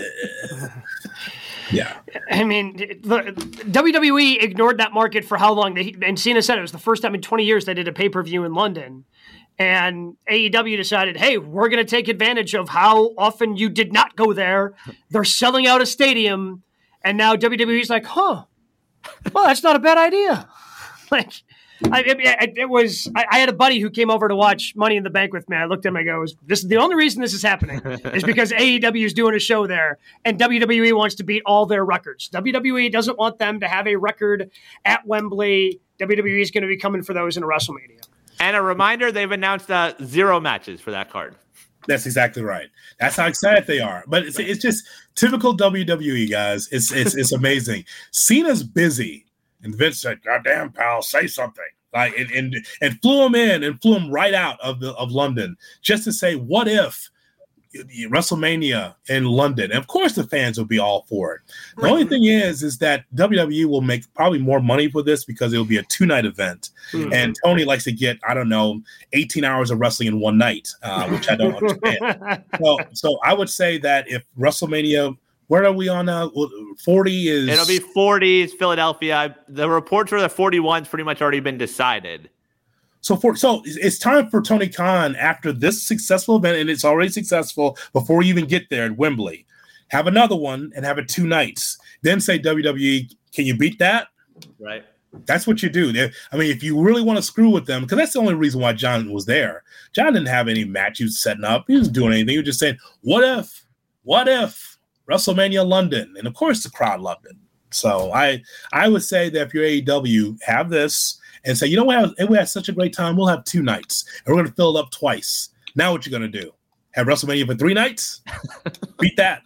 S2: yeah.
S1: I mean, the, W W E ignored that market for how long? They, and Cena said it was the first time in twenty years they did a pay per view in London. And A E W decided, hey, we're going to take advantage of how often you did not go there. They're selling out a stadium. And now W W E's like, huh, well, that's not a bad idea. Like, I, it, it was, I, I had a buddy who came over to watch Money in the Bank with me. I looked at him and I goes, this is the only reason this is happening is because A E W is doing a show there and W W E wants to beat all their records. W W E doesn't want them to have a record at Wembley. W W E is going to be coming for those in a WrestleMania.
S3: And a reminder, they've announced uh, zero matches for that card.
S2: That's exactly right. That's how excited they are. But it's, it's just typical W W E, guys. It's it's it's amazing. Cena's busy, and Vince said, "God damn, pal, say something." Like and, and and flew him in and flew him right out of the of London just to say, "What if WrestleMania in London?" And of course, the fans will be all for it. The right. only thing is, is that W W E will make probably more money for this because it will be a two night event, mm-hmm. and Tony likes to get I don't know eighteen hours of wrestling in one night, uh, which I don't understand. so, so I would say that if WrestleMania, where are we on now? forty is
S3: it'll be forty. It's Philadelphia. The reports are that forty-one's pretty much already been decided.
S2: So for so it's time for Tony Khan after this successful event, and it's already successful before you even get there at Wembley. Have another one and have it two nights. Then say W W E, can you beat that?
S3: Right.
S2: That's what you do. I mean, if you really want to screw with them, because that's the only reason why John was there. John didn't have any match he was setting up. He wasn't doing anything. He was just saying, what if, what if WrestleMania London? And of course the crowd loved it. So I I would say that if you're A E W, have this and say, you know what, we had such a great time. We'll have two nights and we're going to fill it up twice. Now what you're going to do? Have WrestleMania for three nights? Beat that.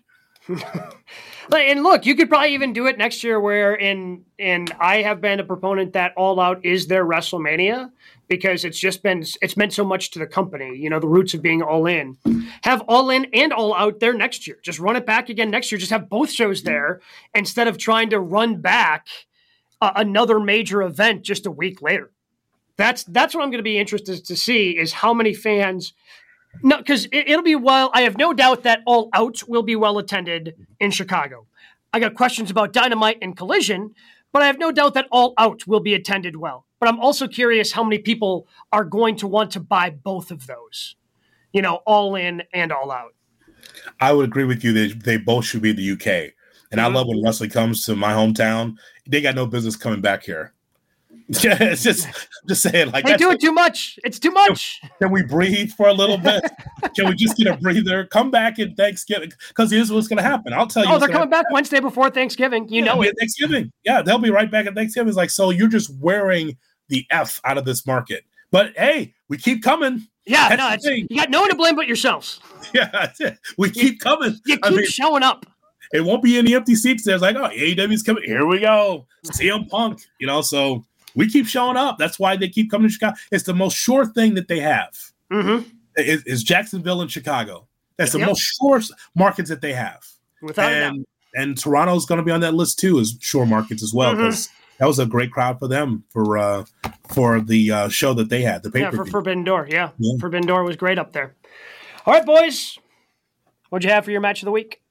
S1: And look, you could probably even do it next year where in and I have been a proponent that All Out is their WrestleMania because it's just been it's meant so much to the company, you know, the roots of being All In. Have All In and All Out there next year. Just run it back again next year. Just have both shows there instead of trying to run back uh, another major event just a week later. That's that's what I'm going to be interested to see is how many fans. No, because it, it'll be well. I have no doubt that All Out will be well attended in Chicago. I got questions about Dynamite and Collision, but I have no doubt that All Out will be attended well. But I'm also curious how many people are going to want to buy both of those. You know, All In and All Out.
S2: I would agree with you. They they both should be in the U K, and mm-hmm. I love when wrestling comes to my hometown. They got no business coming back here. Yeah, it's just just saying like
S1: they do it too much. It's too much.
S2: Can we breathe for a little bit? Can we just get a breather? Come back in Thanksgiving because here's what's going to happen. I'll tell you.
S1: Oh, they're coming back Wednesday before Thanksgiving. You
S2: yeah,
S1: know it.
S2: Thanksgiving. Yeah, they'll be right back at Thanksgiving. It's like so you're just wearing the F out of this market. But hey, we keep coming.
S1: Yeah, that's no, it's, you got no one to blame but yourselves.
S2: Yeah, we keep
S1: you,
S2: coming.
S1: You keep
S2: I mean,
S1: showing up.
S2: It won't be any empty seats. There's like, oh, A E W's coming. Here we go. C M Punk. You know, so. We keep showing up. That's why they keep coming to Chicago. It's the most sure thing that they have.
S1: Mm-hmm.
S2: Is, is Jacksonville and Chicago. That's the
S1: yep.
S2: most sure markets that they have.
S1: Without
S2: and,
S1: a doubt.
S2: And Toronto's going to be on that list too as sure markets as well because mm-hmm. that was a great crowd for them for uh, for the uh, show that they had. The
S1: yeah, for Forbidden Door. Yeah. yeah, Forbidden Door was great up there. All right, boys. What'd you have for your match of the week?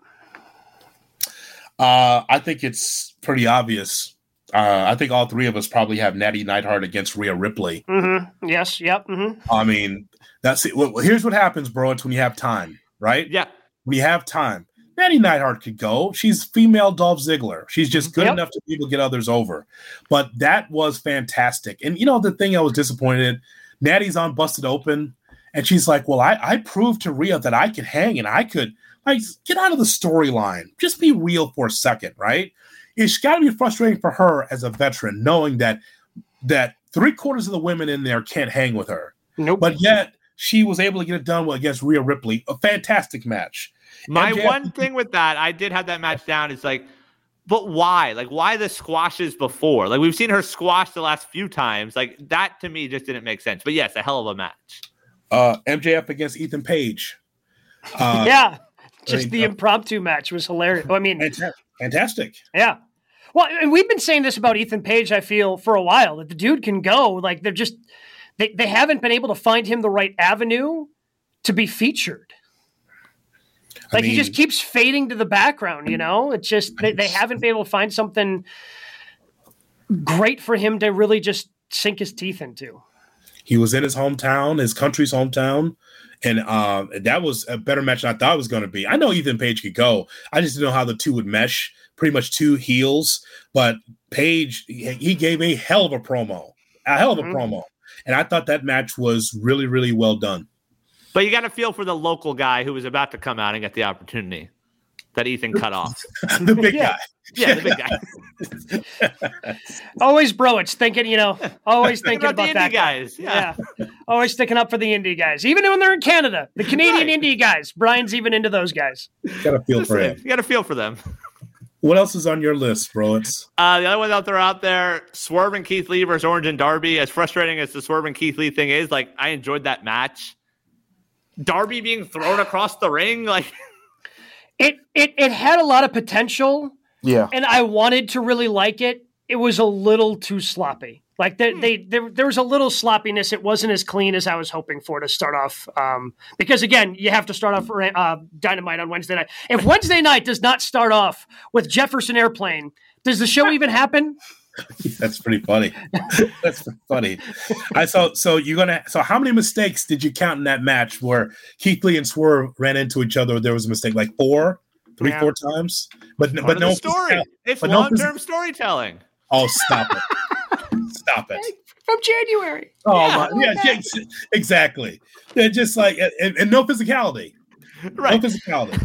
S2: Uh, I think it's pretty obvious. Uh, I think all three of us probably have Natty Neidhart against Rhea Ripley.
S1: Mm-hmm. Yes. Yep. Mm-hmm.
S2: I mean, that's it. Well, here's what happens, bro. It's when you have time, right?
S3: Yeah.
S2: When you have time, Natty Neidhart could go. She's female Dolph Ziggler. She's just good
S1: yep.
S2: enough to be able to get others over. But that was fantastic. And you know the thing I was disappointed in, Natty's on Busted Open, and she's like, "Well, I, I proved to Rhea that I could hang and I could like get out of the storyline. Just be real for a second, right?" It's got to be frustrating for her as a veteran, knowing that that three quarters of the women in there can't hang with her.
S1: Nope.
S2: But yet she was able to get it done against Rhea Ripley. A fantastic match.
S3: My
S2: M J F-
S3: one thing with that, I did have that match down. Is like, but why? Like, why the squashes before? Like, we've seen her squash the last few times. Like, that to me just didn't make sense. But yes, a hell of a match.
S2: Uh, M J F against Ethan Page.
S1: Uh, yeah. Just I mean, the uh, impromptu match was hilarious. I mean,
S2: fantastic.
S1: Yeah. Well, and we've been saying this about Ethan Page, I feel, for a while, that the dude can go. Like, they're just, they, they haven't been able to find him the right avenue to be featured. Like, I mean, he just keeps fading to the background, you know? It's just, they, they haven't been able to find something great for him to really just sink his teeth into.
S2: He was in his hometown, his country's hometown. And uh, that was a better match than I thought it was going to be. I know Ethan Page could go. I just didn't know how the two would mesh. Pretty much two heels. But Page, he gave a hell of a promo. A hell of a mm-hmm. promo. And I thought that match was really, really well done.
S3: But you got to feel for the local guy who was about to come out and get the opportunity that Ethan cut off.
S2: The big
S3: yeah.
S2: guy.
S3: Yeah, the big guy.
S1: Always Browitz thinking, you know, always thinking about,
S3: about the
S1: that
S3: indie
S1: guy.
S3: guys. Yeah.
S1: yeah. Always sticking up for the indie guys. Even when they're in Canada. The Canadian
S3: right.
S1: indie guys. Brian's even into those guys.
S2: Got to feel for him.
S3: You got to feel for them.
S2: What else is on your list, Browitz?
S3: Uh, the other ones out there out there, Swerve and Keith Lee versus Orange and Darby. As frustrating as the Swerve and Keith Lee thing is, like, I enjoyed that match. Darby being thrown across the ring, like
S1: it, it, it had a lot of potential.
S2: Yeah,
S1: and I wanted to really like it. It was a little too sloppy. Like they, they, there, there was a little sloppiness. It wasn't as clean as I was hoping for to start off. Um, because again, you have to start off uh, Dynamite on Wednesday night. If Wednesday night does not start off with Jefferson Airplane, does the show even happen?
S2: That's pretty funny. That's funny. I saw. So you're gonna. So how many mistakes did you count in that match where Keith Lee and Swerve ran into each other? There was a mistake, like four, three, yeah. four times. But
S3: Part
S2: but no
S3: story. It's
S2: but
S3: long-term
S2: no,
S3: storytelling.
S2: Oh, stop it! Stop it!
S1: From January.
S2: Oh
S1: yeah,
S2: my, yeah, yeah, exactly. They're just like and, and no physicality.
S3: Right.
S2: No physicality.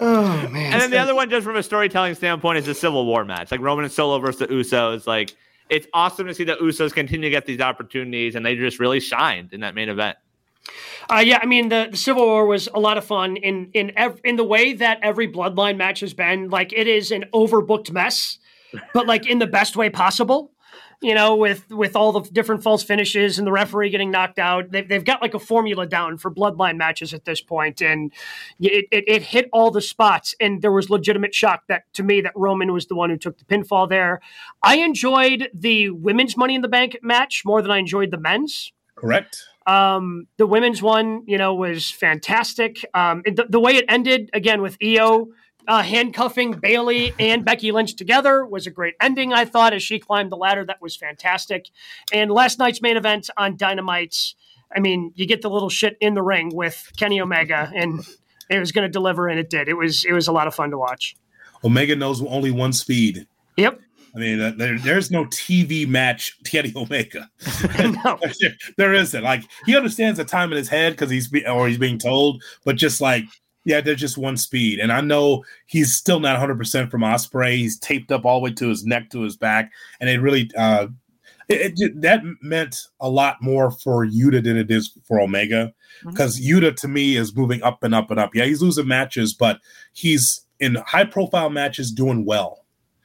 S1: Oh man!
S3: And then the other one, just from a storytelling standpoint, is a Civil War match, like Roman and Solo versus the Usos. Like, it's awesome to see the Usos continue to get these opportunities, and they just really shined in that main event.
S1: Uh, yeah, I mean the, the Civil War was a lot of fun in in ev- in the way that every Bloodline match has been. Like, it is an overbooked mess, but like in the best way possible. You know, with, with all the different false finishes and the referee getting knocked out. They've, they've got like a formula down for Bloodline matches at this point, and it, it, it hit all the spots, and there was legitimate shock that to me that Roman was the one who took the pinfall there. I enjoyed the women's Money in the Bank match more than I enjoyed the men's.
S2: Correct.
S1: Um, the women's one, you know, was fantastic. Um, the, the way it ended, again, with Io Uh, handcuffing Bayley and Becky Lynch together was a great ending, I thought, as she climbed the ladder. That was fantastic. And last night's main event on Dynamite, I mean, you get the little shit in the ring with Kenny Omega, and it was going to deliver, and it did. It was it was a lot of fun to watch.
S2: Omega knows only one speed.
S1: Yep.
S2: I mean, uh, there, there's no T V match Kenny Omega.
S1: No.
S2: there, there isn't. Like, he understands the time in his head because he's be, or he's being told, but just like, yeah, there's just one speed. And I know he's still not one hundred percent from Ospreay. He's taped up all the way to his neck, to his back. And it really, uh, it, it, that meant a lot more for Yuta than it is for Omega. Because mm-hmm. Yuta, to me, is moving up and up and up. Yeah, he's losing matches, but he's in high-profile matches doing well.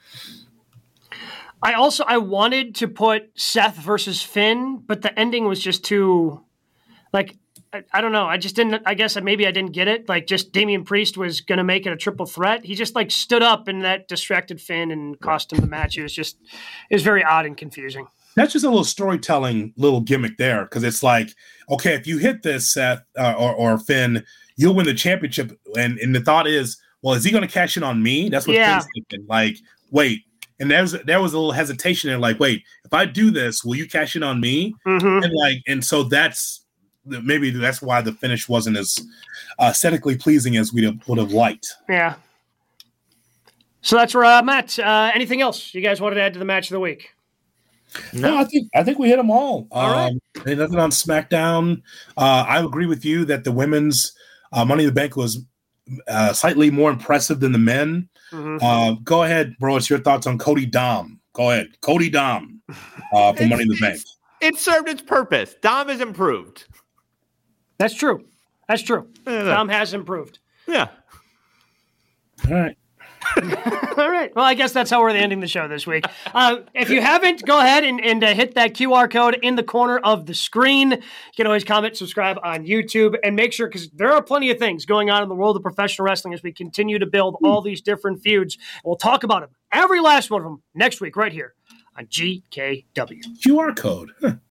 S1: I also, I wanted to put Seth versus Finn, but the ending was just too, like, I, I don't know. I just didn't, I guess maybe I didn't get it. Like, just Damian Priest was going to make it a triple threat. He just like stood up and that distracted Finn and cost him the match. It was just, it was very odd and confusing.
S2: That's just a little storytelling little gimmick there. Cause it's like, okay, if you hit this, Seth uh, or, or Finn, you'll win the championship. And, and the thought is, well, is he going to cash in on me? That's what
S1: yeah.
S2: Finn's thinking. Like, wait. And there was, there was a little hesitation there. Like, wait, if I do this, will you cash in on me?
S1: Mm-hmm.
S2: And like, and so that's, maybe that's why the finish wasn't as uh, aesthetically pleasing as we would have liked.
S1: Yeah. So that's where I'm at. Uh, anything else you guys wanted to add to the match of the week?
S2: No, no I think I think we hit them all.
S1: All
S2: um, right. Nothing on SmackDown. Uh, I agree with you that the women's uh, Money in the Bank was uh, slightly more impressive than the men.
S1: Mm-hmm.
S2: Uh, go ahead, bro. It's your thoughts on Cody Dom. Go ahead, Cody Dom uh, for Money in the Bank.
S3: It served its purpose. Dom has improved.
S1: That's true. That's true. Yeah. Dom has improved.
S3: Yeah.
S2: All right.
S1: All right. Well, I guess that's how we're ending the show this week. Uh, if you haven't, go ahead and, and uh, hit that Q R code in the corner of the screen. You can always comment, subscribe on YouTube, and make sure, because there are plenty of things going on in the world of professional wrestling as we continue to build all these different feuds. We'll talk about them every last one of them next week right here on G K W.
S2: Q R code. Huh.